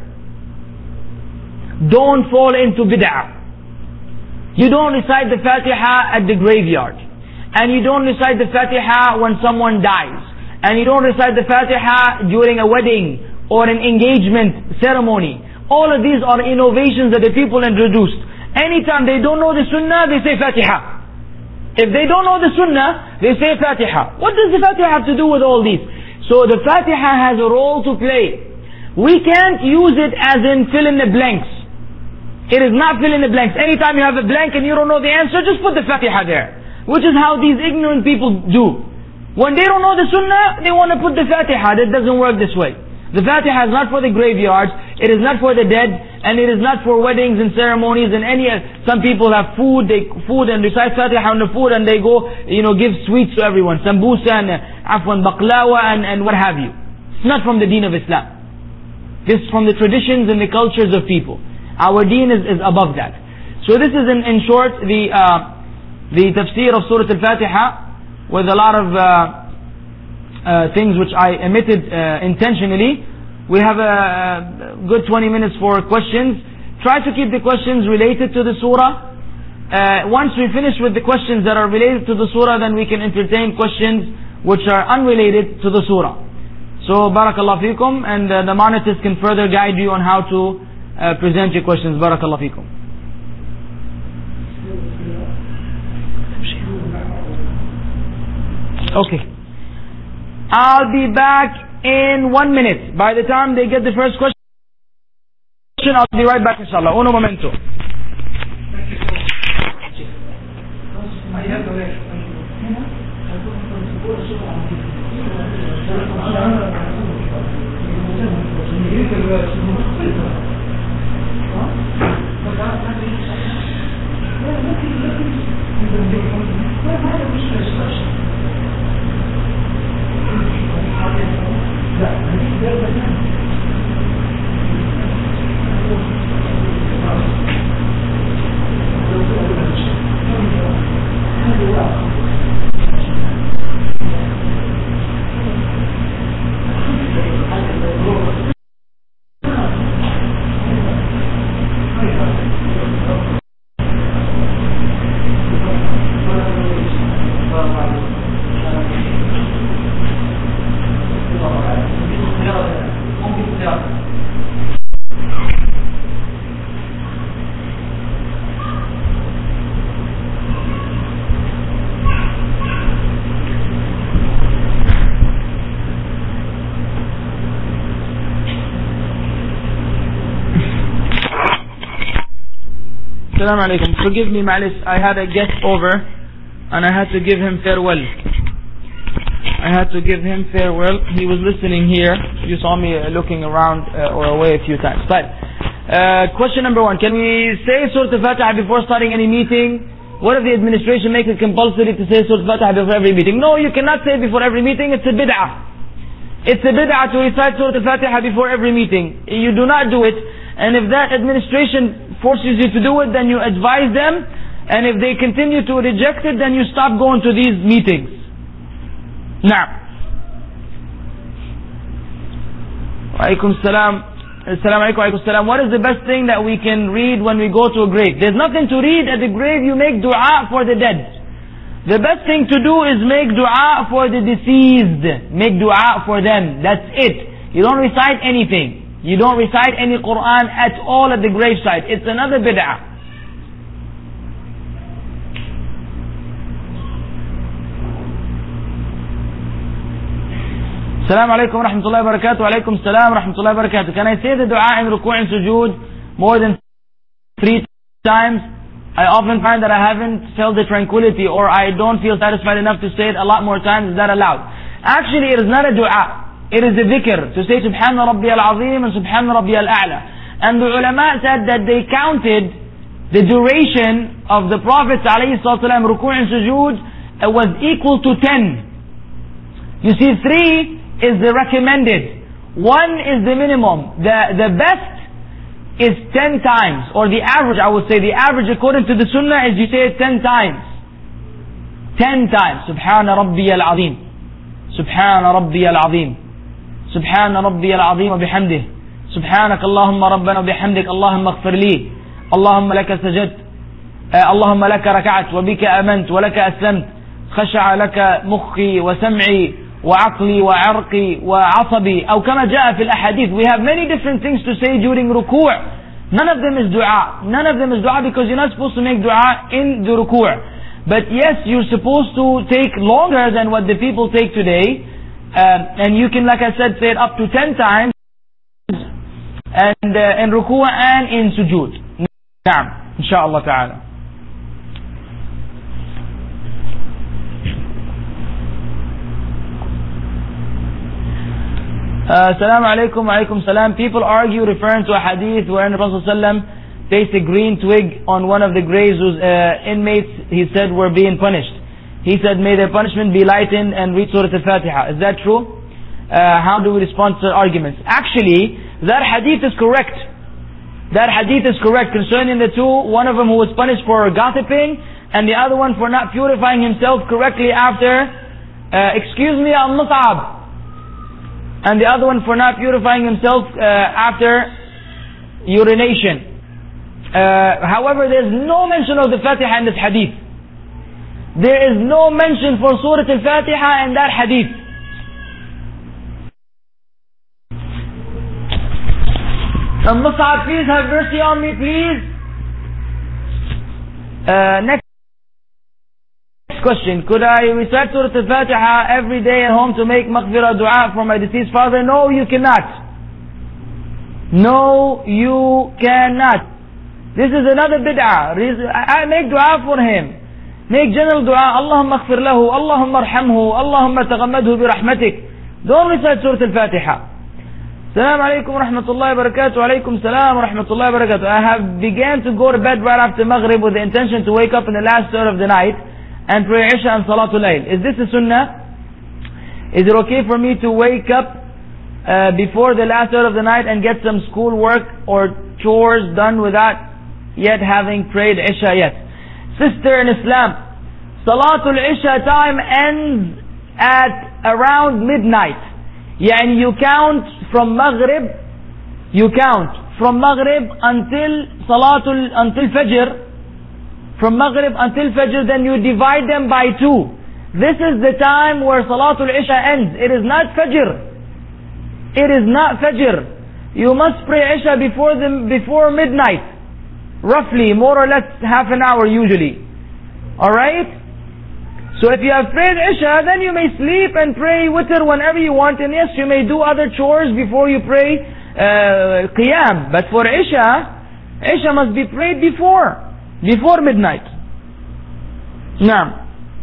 don't fall into bid'ah. You don't recite the Fatiha at the graveyard. And you don't recite the Fatiha when someone dies. And you don't recite the Fatiha during a wedding or an engagement ceremony. All of these are innovations that the people introduced. Anytime they don't know the Sunnah, they say Fatiha. If they don't know the Sunnah, they say Fatiha. What does the Fatiha have to do with all these? So the Fatiha has a role to play. We can't use it as in fill in the blanks. It is not fill in the blanks. Anytime you have a blank and you don't know the answer, just put the Fatiha there. Which is how these ignorant people do. When they don't know the Sunnah, they want to put the Fatiha. That doesn't work this way. The Fatiha is not for the graveyards, it is not for the dead, and it is not for weddings and ceremonies and some people have food and recite Fatiha on the food and they go, give sweets to everyone, sambusa and baklawa and what have you. It's not from the deen of Islam. This is from the traditions and the cultures of people. Our deen is above that. So this is in short the tafsir of Surah Al-Fatiha, with a lot of things which I omitted intentionally. We have a good 20 minutes for questions. Try to keep the questions related to the surah. Once we finish with the questions that are related to the surah, then we can entertain questions which are unrelated to the surah. So barakallahu fikum, and the monitors can further guide you on how to present your questions. Barakallahu fikum. Okay. I'll be back in 1 minute. By the time they get the first question, I'll be right back, inshallah. Uno momento. Assalamu alaikum. Forgive me, Ma'lis. I had a guest over and I had to give him farewell. He was listening here. You saw me looking around or away a few times. But question number 1. Can we say Surah Al-Fatiha before starting any meeting? What if the administration makes it compulsory to say Surah Al-Fatiha before every meeting? No, you cannot say it before every meeting. It's a bid'ah. It's a bid'ah to recite Surah Al-Fatiha before every meeting. You do not do it. And if that administration forces you to do it, then you advise them. And if they continue to reject it, then you stop going to these meetings. Now. Alaikum salam. Assalamu alaikum. What is the best thing that we can read when we go to a grave? There's nothing to read at the grave. You make dua for the dead. The best thing to do is make dua for the deceased. Make dua for them. That's it. You don't recite anything. You don't recite any Quran at all at the graveside. It's another bid'ah. Assalamu alaikum wa rahmatullahi wa barakatuh. Wa alaikum salam wa rahmatullahi wa barakatuh. Can I say the dua in ruku' and sujood more than 3 times? I often find that I haven't felt the tranquility or I don't feel satisfied enough to say it a lot more times. Is that allowed? Actually, it is not a dua. It is a dhikr. To say Subhana Rabbi al-Azim and Subhana Rabbi al-A'la. And the ulama said that they counted the duration of the Prophet's alayhi salatu wasalam ruku' and sujood was equal to 10. You see, 3 is the recommended. 1 is the minimum. The best is 10 times. Or the average, I would say, the average according to the sunnah is you say it 10 times. 10 times. Subhana Rabbi al-Azim. Subhana Rabbi al-Azim. Subhana Rabbi al-Azim wa bihamdih. Subhanak Allahumma Rabbana wa bihamdik. Allahumma aghfir li. Allahumma laka sajad. Allahumma laka raka'at. Wa bika amant. Wa laka aslamt. Khasha'a laka mukhi wa sam'i. وعقلي وعرقي وعصبي أو كما جاء في الأحاديث. We have many different things to say during ruku'. None of them is dua. None of them is dua because you're not supposed to make dua in the ruku'. But yes, you're supposed to take longer than what the people take today. And you can, like I said, say it up to 10 times. And in ruku' and in sujood. Naam. Insha'Allah ta'ala. Assalamu alaikum wa alaikum salam. People argue referring to a hadith wherein the Prophet ﷺ placed a green twig on one of the graves whose inmates, he said, were being punished. He said, may their punishment be lightened and read Surah Al-Fatiha. Is that true? How do we respond to arguments? Actually, that hadith is correct. That hadith is correct concerning the two. One of them who was punished for gossiping and the other one for not purifying himself correctly after, excuse me, Al-Mus'ab. And the other one for not purifying himself after urination. However, there is no mention of the Fatiha in this hadith. There is no mention for Surah Al-Fatiha in that hadith. Mus'ab, please have mercy on me, please. Next question. Could I recite Surah Al-Fatiha every day at home to make maghfirah dua for my deceased father? No, you cannot. No, you cannot. This is another bid'ah. I make dua for him. Make general dua. Allahumma aghfir lahu. Allahumma arhamhu. Allahumma taghammadhu bi rahmatik. Don't recite Surah Al-Fatiha. Assalamu alaikum wa rahmatullahi wa barakatuh. Alaikum salam wa rahmatullahi wa barakatuh. I have began to go to bed right after Maghrib with the intention to wake up in the last third of the night and pray Isha and Salatul Layl. Is this a sunnah? Is it okay for me to wake up before the last third of the night and get some school work or chores done without yet having prayed Isha yet? Sister in Islam, Salatul Isha time ends at around midnight. Yani you count from Maghrib until Fajr. From Maghrib until Fajr, then you divide them by 2. This is the time where Salatul Isha ends. It is not Fajr. It is not Fajr. You must pray Isha before midnight. Roughly, more or less half an hour usually. Alright? So if you have prayed Isha, then you may sleep and pray witr whenever you want. And yes, you may do other chores before you pray Qiyam. But for Isha must be prayed before. before midnight. Naam.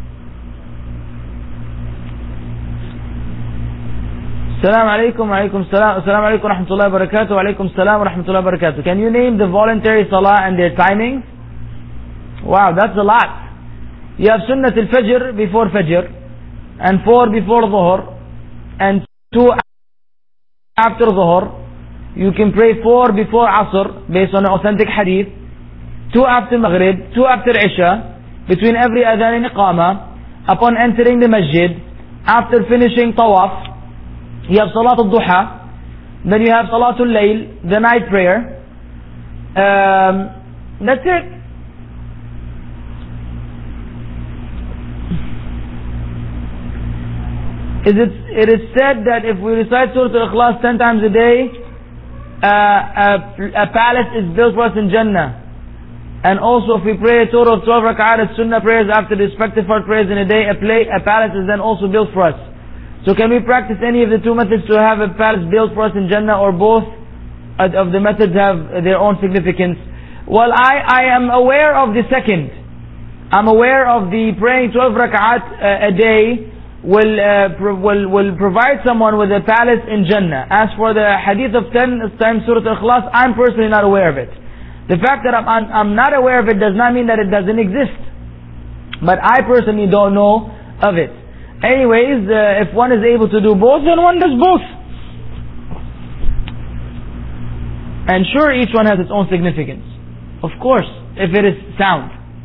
Assalamu alaikum, wa alaikum salam, assalamu alaikum wa rahmatullahi wa barakatuh, wa alaikum salam wa rahmatullahi wa barakatuh. Can you name the voluntary salah and their timings? Wow, that's a lot. You have Sunnat al-Fajr before Fajr, and 4 before Dhuhr, and 2 after Dhuhr. You can pray 4 before Asr, based on an authentic hadith, 2 after Maghrib, 2 after Isha, between every adhan and Iqamah, upon entering the masjid, after finishing Tawaf. You have Salatul Duha, then you have Salatul Layl, the night prayer. That's it. It is said that if we recite Surah Al-Ikhlas 10 times a day, a palace is built for us in Jannah. And also if we pray a total of 12 rak'at as Sunnah prayers after the respective 4 prayers in a day, a palace is then also built for us. So can we practice any of the 2 methods to have a palace built for us in Jannah, or both of the methods have their own significance? Well, I am aware of the second. I'm aware of the praying 12 rak'at a day will provide someone with a palace in Jannah. As for the hadith of 10 times Surah Al-Ikhlas, I'm personally not aware of it. The fact that I'm not aware of it does not mean that it doesn't exist. But I personally don't know of it. Anyways, if one is able to do both, then one does both. And sure, each one has its own significance. Of course, if it is sound.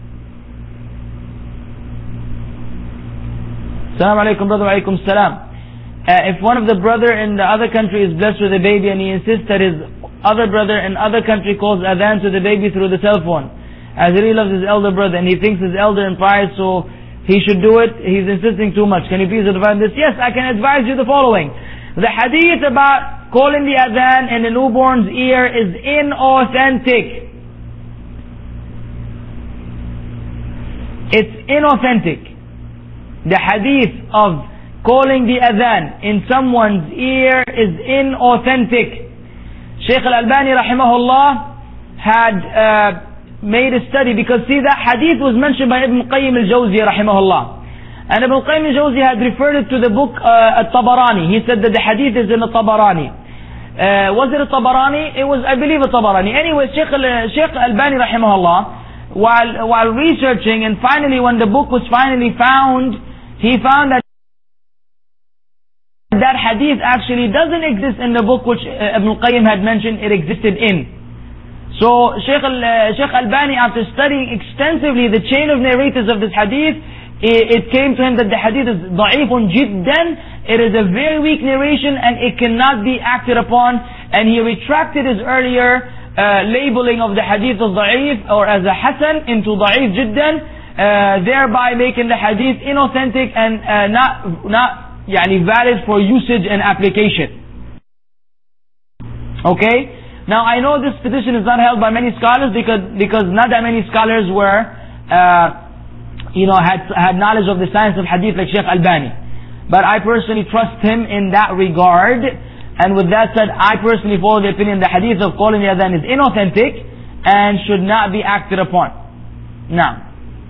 Assalamu alaikum, brother, wa alaikum salam. If one of the brother in the other country is blessed with a baby and he insists that his other brother in other country calls adhan to the baby through the cell phone, as he really loves his elder brother and he thinks his elder and pious, so he should do it, he's insisting too much. Can you please advise this? Yes, I can advise you the following. The hadith about calling the adhan in the newborn's ear is inauthentic. It's inauthentic. The hadith of calling the adhan in someone's ear is inauthentic. Shaykh al-Albani rahimahullah had made a study, because see, that hadith was mentioned by Ibn Qayyim al-Jawziyah rahimahullah, and Ibn Qayyim al-Jawziyah had referred it to the book At-Tabarani. He said that the hadith is in At-Tabarani. Was it At-Tabarani? It was, I believe, At-Tabarani. Anyway, Shaykh al-Albani rahimahullah, while researching, and finally when the book was finally found, he found that hadith actually doesn't exist in the book which Ibn Qayyim had mentioned it existed in. So Shaykh Albani, after studying extensively the chain of narrators of this hadith, it came to him that the hadith is da'ifun jiddan. It is a very weak narration and it cannot be acted upon, and he retracted his earlier labeling of the hadith as da'if or as a hasan into da'if jiddan, thereby making the hadith inauthentic and not valid for usage and application. Okay? Now I know this position is not held by many scholars because not that many scholars were had knowledge of the science of hadith like Shaykh Albani. But I personally trust him in that regard, and with that said, I personally follow the opinion the hadith of calling the adhan is inauthentic and should not be acted upon. Now,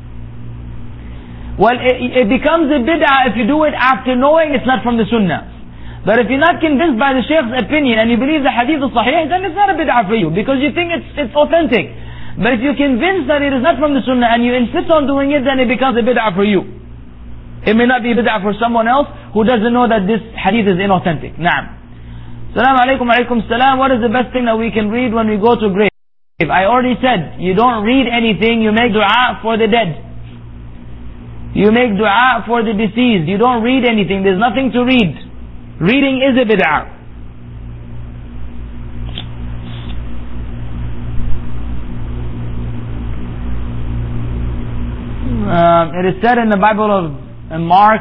well, it becomes a bid'ah if you do it after knowing it's not from the sunnah. But if you're not convinced by the Shaykh's opinion and you believe the hadith is sahih, then it's not a bid'ah for you, because you think it's authentic. But if you're convinced that it is not from the sunnah and you insist on doing it, then it becomes a bid'ah for you. It may not be a bid'ah for someone else who doesn't know that this hadith is inauthentic. Naam. Assalamu alaikum wa alaikum salam. What is the best thing that we can read when we go to grave? I already said, you don't read anything, you make dua for the dead. You make dua for the deceased. You don't read anything, there's nothing to read. Reading is a bid'ah. It is said in the Bible of Mark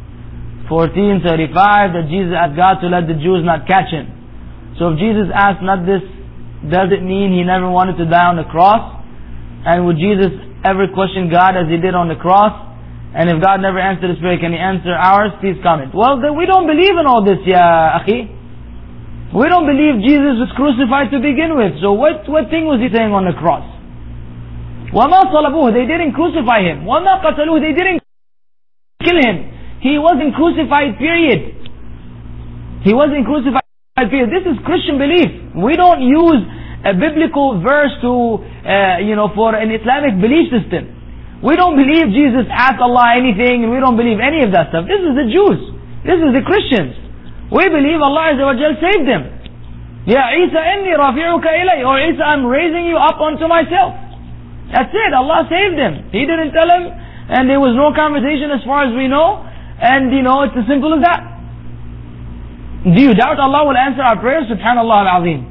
14:35 that Jesus asked God to let the Jews not catch him. So if Jesus asked not this, does it mean he never wanted to die on the cross? And would Jesus ever question God as he did on the cross? And if God never answered his prayer, can he answer ours? Please comment. Well, then we don't believe in all this, ya akhi. We don't believe Jesus was crucified to begin with. So what thing was he saying on the cross? وَمَا صَلَبُوهُ, they didn't crucify him. وَمَا قَتَلُوهُ, they didn't kill him. He wasn't crucified, period. He wasn't crucified, period. This is Christian belief. We don't use a biblical verse to, for an Islamic belief system. We don't believe Jesus asked Allah anything, and we don't believe any of that stuff. This is the Jews. This is the Christians. We believe Allah Azza wa Jal saved them. Ya Isa inni rafi'uka ilay. Or Isa, I'm raising you up unto myself. That's it. Allah saved him. He didn't tell him, and there was no conversation as far as we know. And it's as simple as that. Do you doubt Allah will answer our prayers? Subhanallah al-Azim.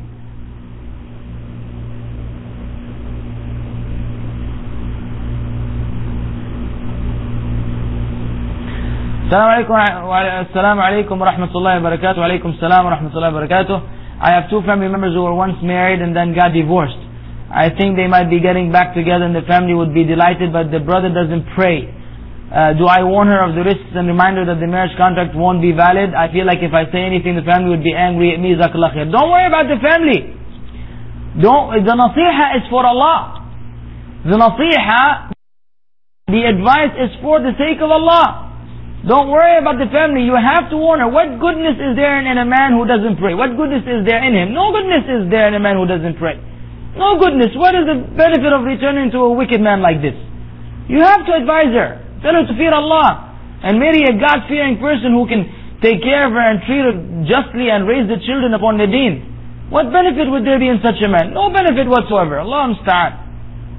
Assalamu alaikum wa rahmatullahi wa barakatuh. Wa alaikum salam wa rahmatullahi wa barakatuh. I have two family members who were once married and then got divorced. I think they might be getting back together and the family would be delighted, but the brother doesn't pray. Do I warn her of the risks and remind her that the marriage contract won't be valid? I feel like if I say anything, the family would be angry at me. Jazakallah khair. Don't worry about the family. The nasiha is for Allah. The nasiha, the advice is for the sake of Allah. Don't worry about the family. You have to warn her. What goodness is there in a man who doesn't pray? What goodness is there in him? No goodness is there in a man who doesn't pray. No goodness. What is the benefit of returning to a wicked man like this? You have to advise her. Tell her to fear Allah. And marry a God-fearing person who can take care of her and treat her justly and raise the children upon the deen. What benefit would there be in such a man? No benefit whatsoever. Allah musta'an.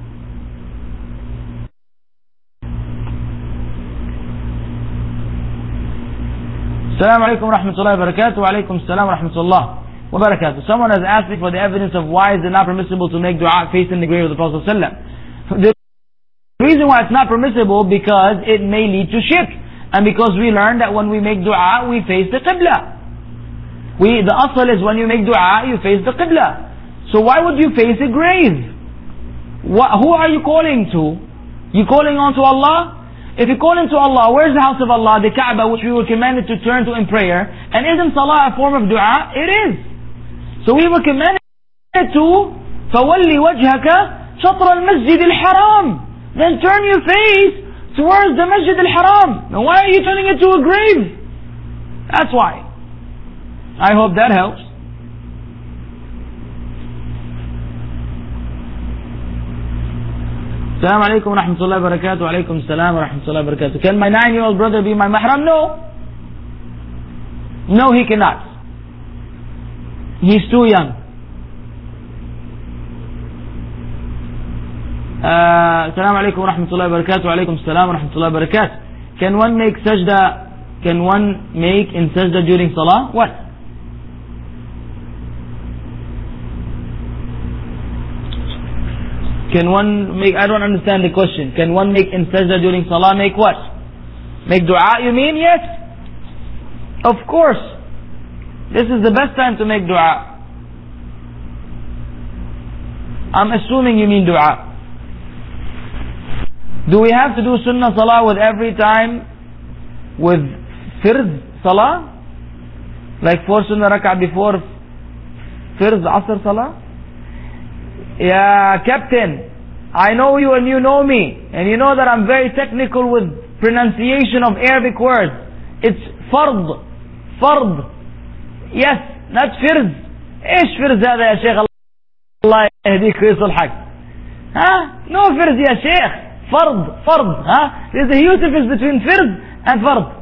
Assalamu alaikum wa rahmatullahi wa barakatuh. Wa alaikum assalam wa rahmatullahi wa barakatuh. Someone has asked me for the evidence of why is it not permissible to make dua facing the grave of the Prophet ﷺ. The reason why it's not permissible because it may lead to shirk. And because we learned that when we make dua, we face the qibla. The asl is when you make dua, you face the qibla. So why would you face a grave? Who are you calling to? You calling on to Allah? If you call into Allah, where's the house of Allah? The Kaaba, which we were commanded to turn to in prayer. And isn't salah a form of dua? It is. So we were commanded to فَوَلِّ وَجْهَكَ شَطْرَ الْمَسْجِدِ الْحَرَامِ. Then turn your face towards the Masjid al-Haram. Now why are you turning it to a grave? That's why. I hope that helps. Assalamu alaikum wa rahmatullahi wa barakatuh. Wa alaikum assalam wa rahmatullahi wa barakatuh. Can my 9-year-old brother be my mahram? No. No, he cannot. He's too young. Assalamu alaikum wa rahmatullahi wa barakatuh. Wa alaikum assalam wa rahmatullahi wa barakatuh. Can one make sajda? Can one make in sajda during salah? What? Can one make, I don't understand the question. Can one make in sajda during salah? Make what? Make dua, you mean? Yes. Of course. This is the best time to make dua. I'm assuming you mean dua. Do we have to do sunnah salah with every time with firz salah? Like 4 sunnah rak'ah before firz asr salah? Yeah, Captain, I know you and you know me, and you know that I'm very technical with pronunciation of Arabic words. It's fard. Fard. Yes, not firz. ايش فرز هذا يا شيخ الله يهديك ويصلحك؟ ها؟ No فرز يا شيخ. Fard. Fard. ها? There's a huge difference between firz and fard.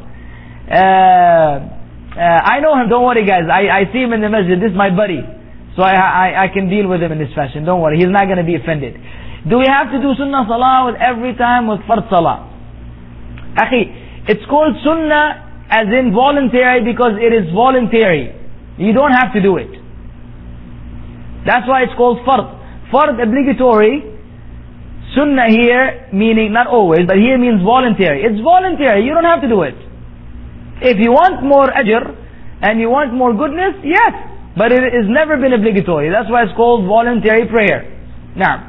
I know him, don't worry guys. I see him in the masjid. This is my buddy. So I can deal with him in this fashion. Don't worry, he's not going to be offended. Do we have to do sunnah salah with every time with fard salah? Akhi, it's called sunnah as in voluntary because it is voluntary. You don't have to do it. That's why it's called fard. Fard obligatory. Sunnah here meaning not always, but here means voluntary. It's voluntary. You don't have to do it. If you want more ajr and you want more goodness, yes. But it has never been obligatory. That's why it's called voluntary prayer. Now,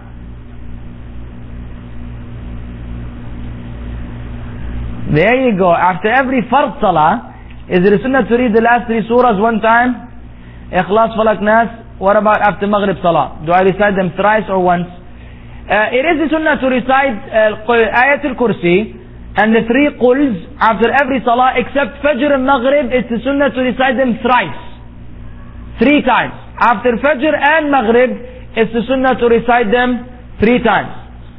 there you go. After every fard salah, is it a sunnah to read the last 3 surahs one time? Ikhlas, Falak, Nas. What about after Maghrib salah? Do I recite them thrice or once? It is the sunnah to recite Ayat al-Kursi and the 3 quls after every salah, except Fajr and Maghrib. It's the sunnah to recite them thrice, 3 times. After Fajr and Maghrib, it's the sunnah to recite them 3 times.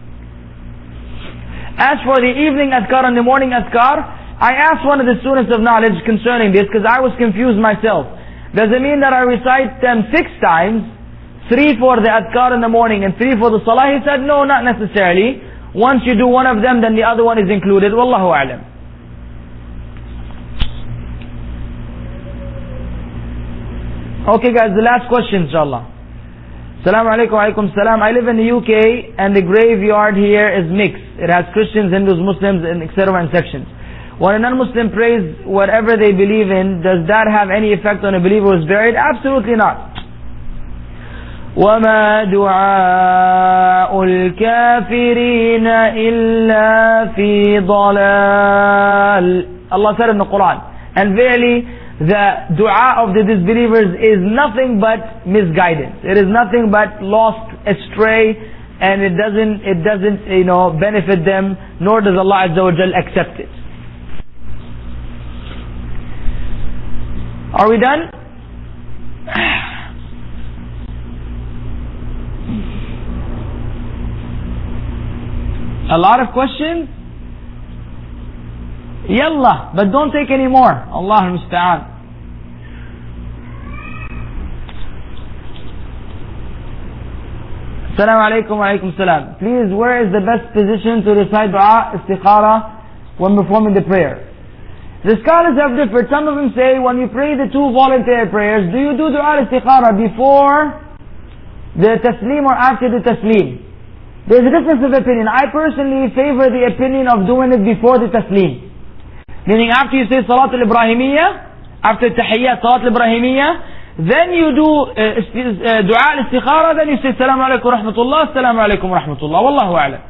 As for the evening adhkar and the morning adhkar, I asked one of the students of knowledge concerning this because I was confused myself. Does it mean that I recite them 6 times, 3 for the adhkar in the morning and 3 for the salah? He said, no, not necessarily. Once you do one of them, then the other one is included. Wallahu a'lam. Okay guys, the last question inshallah. Assalamu alaikum wa alaikum salam. I live in the UK and the graveyard here is mixed. It has Christians, Hindus, Muslims, and etc. in sections. When a non-Muslim prays whatever they believe in, does that have any effect on a believer who is buried? Absolutely not. وَمَا دُعَاءُ الْكَافِرِينَ إِلَّا فِي ضَلَالٍ. Allah said in the Quran, and verily the dua of the disbelievers is nothing but misguidance. It is nothing but lost astray, and it doesn't benefit them, nor does Allah Azza wa Jal accept it. Are we done? A lot of questions? Yallah, but don't take any more. Allah al-Musta'an. Assalamu alaikum wa alaikum salam. Please, where is the best position to recite dua istikhara when performing the prayer? The scholars have differed. Some of them say when you pray the 2 voluntary prayers, do you do dua istikhara before the taslim or after the taslim? There's a difference of opinion. I personally favor the opinion of doing it before the taslim. Meaning after you say Salat al-Ibrahimiyya, after Tahiyyat Salat al-Ibrahimiyya, then you do dua al-istikhara, then you say Assalamu alaikum wa rahmatullah, Assalamu alaikum wa rahmatullah. Wallahu a'lam.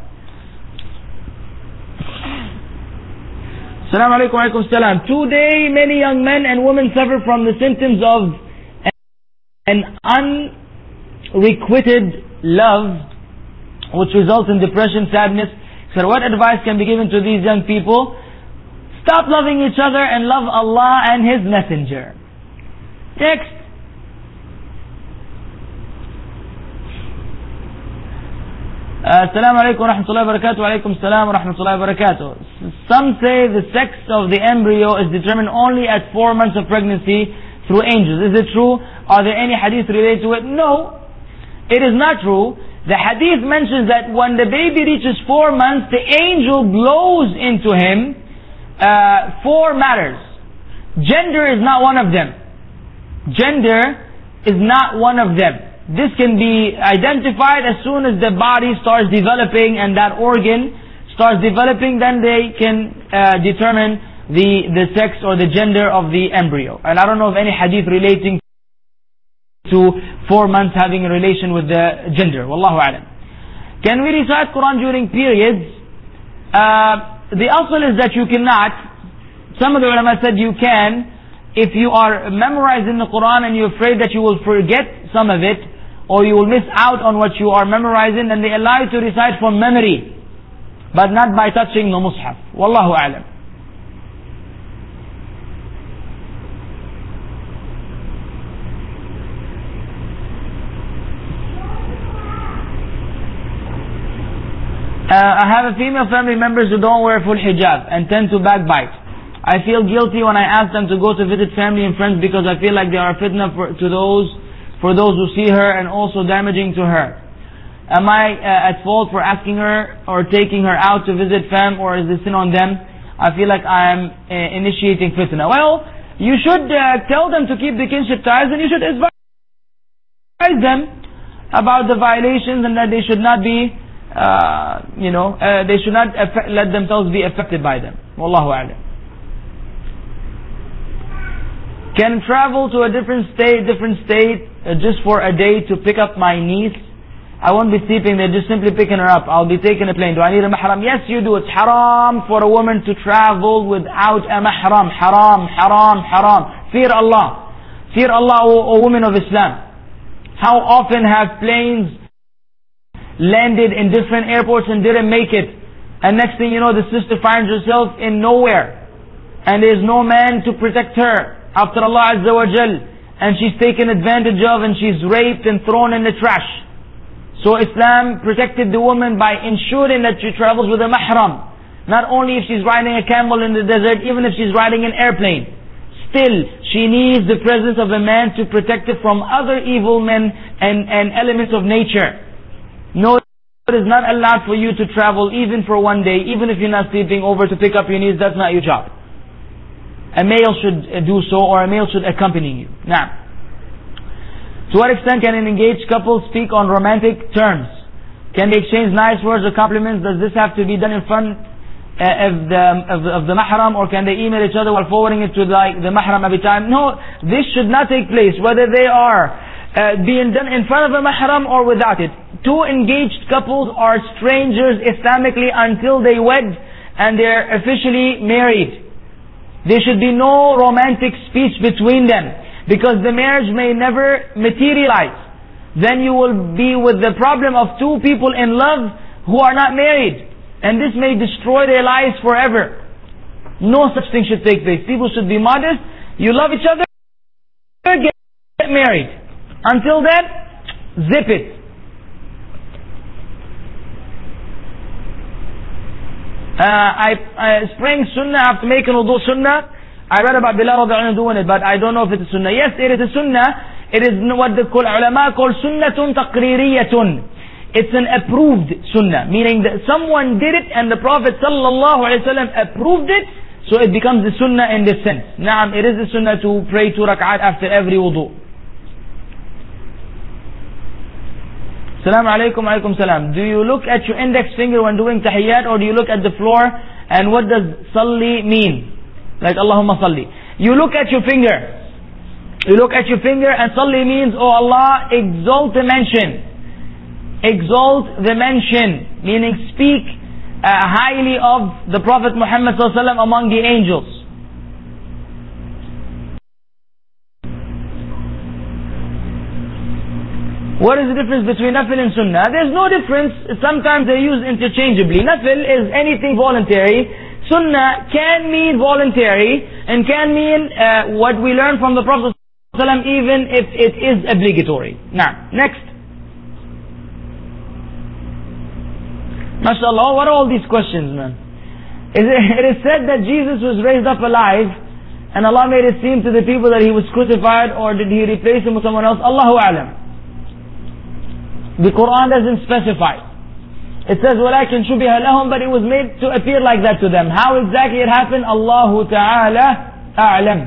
Assalamu alaikum wa alaikum salam. Today many young men and women suffer from the symptoms of an unrequited love, which results in depression, sadness. So what advice can be given to these young people? Stop loving each other and love Allah and His Messenger. Next. Assalamu alaikum wa rahmatullahi wa barakatuh. Wa alaikum salam wa rahmatullahi wa barakatuh. Some say the sex of the embryo is determined only at 4 months of pregnancy through angels. Is it true? Are there any hadith related to it? No. It is not true. The hadith mentions that when the baby reaches 4 months, the angel blows into him 4 matters. Gender is not one of them. Gender is not one of them. This can be identified as soon as the body starts developing and that organ starts developing, then they can determine the sex or the gender of the embryo. And I don't know of any hadith relating to 4 months having a relation with the gender. Wallahu a'lam. Can we recite Quran during periods? The asl is that you cannot. Some of the ulama said you can. If you are memorizing the Quran and you're afraid that you will forget some of it, or you will miss out on what you are memorizing, then they allow you to recite from memory, but not by touching the mushaf. Wallahu a'lam. I have a female family members who don't wear full hijab and tend to backbite. I feel guilty when I ask them to go to visit family and friends because I feel like they are fitna for those who see her and also damaging to her. Am I at fault for asking her or taking her out to visit fam, or is this sin on them? I feel like I am initiating fitna. Well, you should tell them to keep the kinship ties, and you should advise them about the violations and that they should not be they should not let themselves be affected by them. Wallahu a'lam. Can travel to a different state just for a day to pick up my niece? I won't be sleeping there, just simply picking her up. I'll be taking a plane. Do I need a mahram? Yes, you do. It's haram for a woman to travel without a mahram. Haram, haram, haram. Fear Allah. Fear Allah, O women of Islam. How often have planes landed in different airports and didn't make it. And next thing you know, the sister finds herself in nowhere. And there's no man to protect her after Allah Azza wa Jal. And she's taken advantage of and she's raped and thrown in the trash. So Islam protected the woman by ensuring that she travels with a mahram. Not only if she's riding a camel in the desert, even if she's riding an airplane. Still, she needs the presence of a man to protect her from other evil men and elements of nature. No, it is not allowed for you to travel even for one day, even if you're not sleeping over to pick up your needs. That's not your job. A male should do so, or a male should accompany you. Now, to what extent can an engaged couple speak on romantic terms? Can they exchange nice words or compliments? Does this have to be done in front of the mahram, or can they email each other while forwarding it to the mahram every time? No, this should not take place, whether they are being done in front of a mahram or without it. Two engaged couples are strangers Islamically until they wed and they're officially married. There should be no romantic speech between them, because the marriage may never materialize. Then you will be with the problem of two people in love who are not married, and this may destroy their lives forever. No such thing should take place. People should be modest. You love each other, get married. Until then, zip it. I spraying sunnah after making wudu sunnah. I read about Bilal radiallahu anhu doing it, but I don't know if it's a sunnah. Yes, it is a sunnah. It is what the ulama call sunnatun taqririyatun. It's an approved sunnah, meaning that someone did it and the Prophet sallallahu alaihi wasallam approved it, so it becomes a sunnah in this sense. Naam, it is a sunnah to pray 2 rak'at after every wudu. Assalamu alaikum, alaikum salam. Do you look at your index finger when doing tahiyyat, or do you look at the floor? And what does salli mean? Like Allahumma salli. You look at your finger. You look at your finger, and salli means, oh Allah, exalt the mention. Exalt the mention, meaning speak highly of the Prophet Muhammad sallallahu alaihi wasallam among the angels. What is the difference between nafil and sunnah? There's no difference. Sometimes they're used interchangeably. Nafil is anything voluntary. Sunnah can mean voluntary and can mean what we learn from the Prophet ﷺ, even if it is obligatory. Now, next. MashaAllah, what are all these questions, man? It is said that Jesus was raised up alive and Allah made it seem to the people that He was crucified, or did He replace Him with someone else? Allahu A'lam. The Quran doesn't specify. It says, وَلَكِنْ شُبِهَ لَهُمْ, but it was made to appear like that to them. How exactly it happened? Allahu Ta'ala A'lam.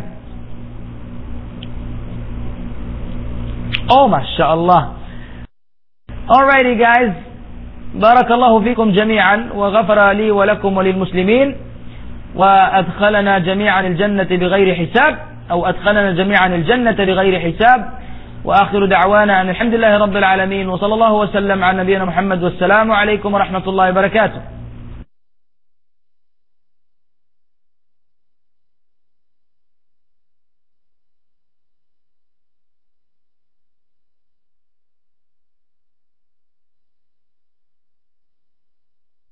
Oh, MashaAllah. Alrighty guys. Barakallahu fikum jami'an. وغفر لي ولكم وللمسلمين. وأدخلنا جميعا الجنة بغير حساب. أو أدخلنا جميعا الجنة بغير حساب. وآخر دعوانا أن الحمد لله رب العالمين وصلى الله وسلم على نبينا محمد والسلام عليكم ورحمة الله وبركاته.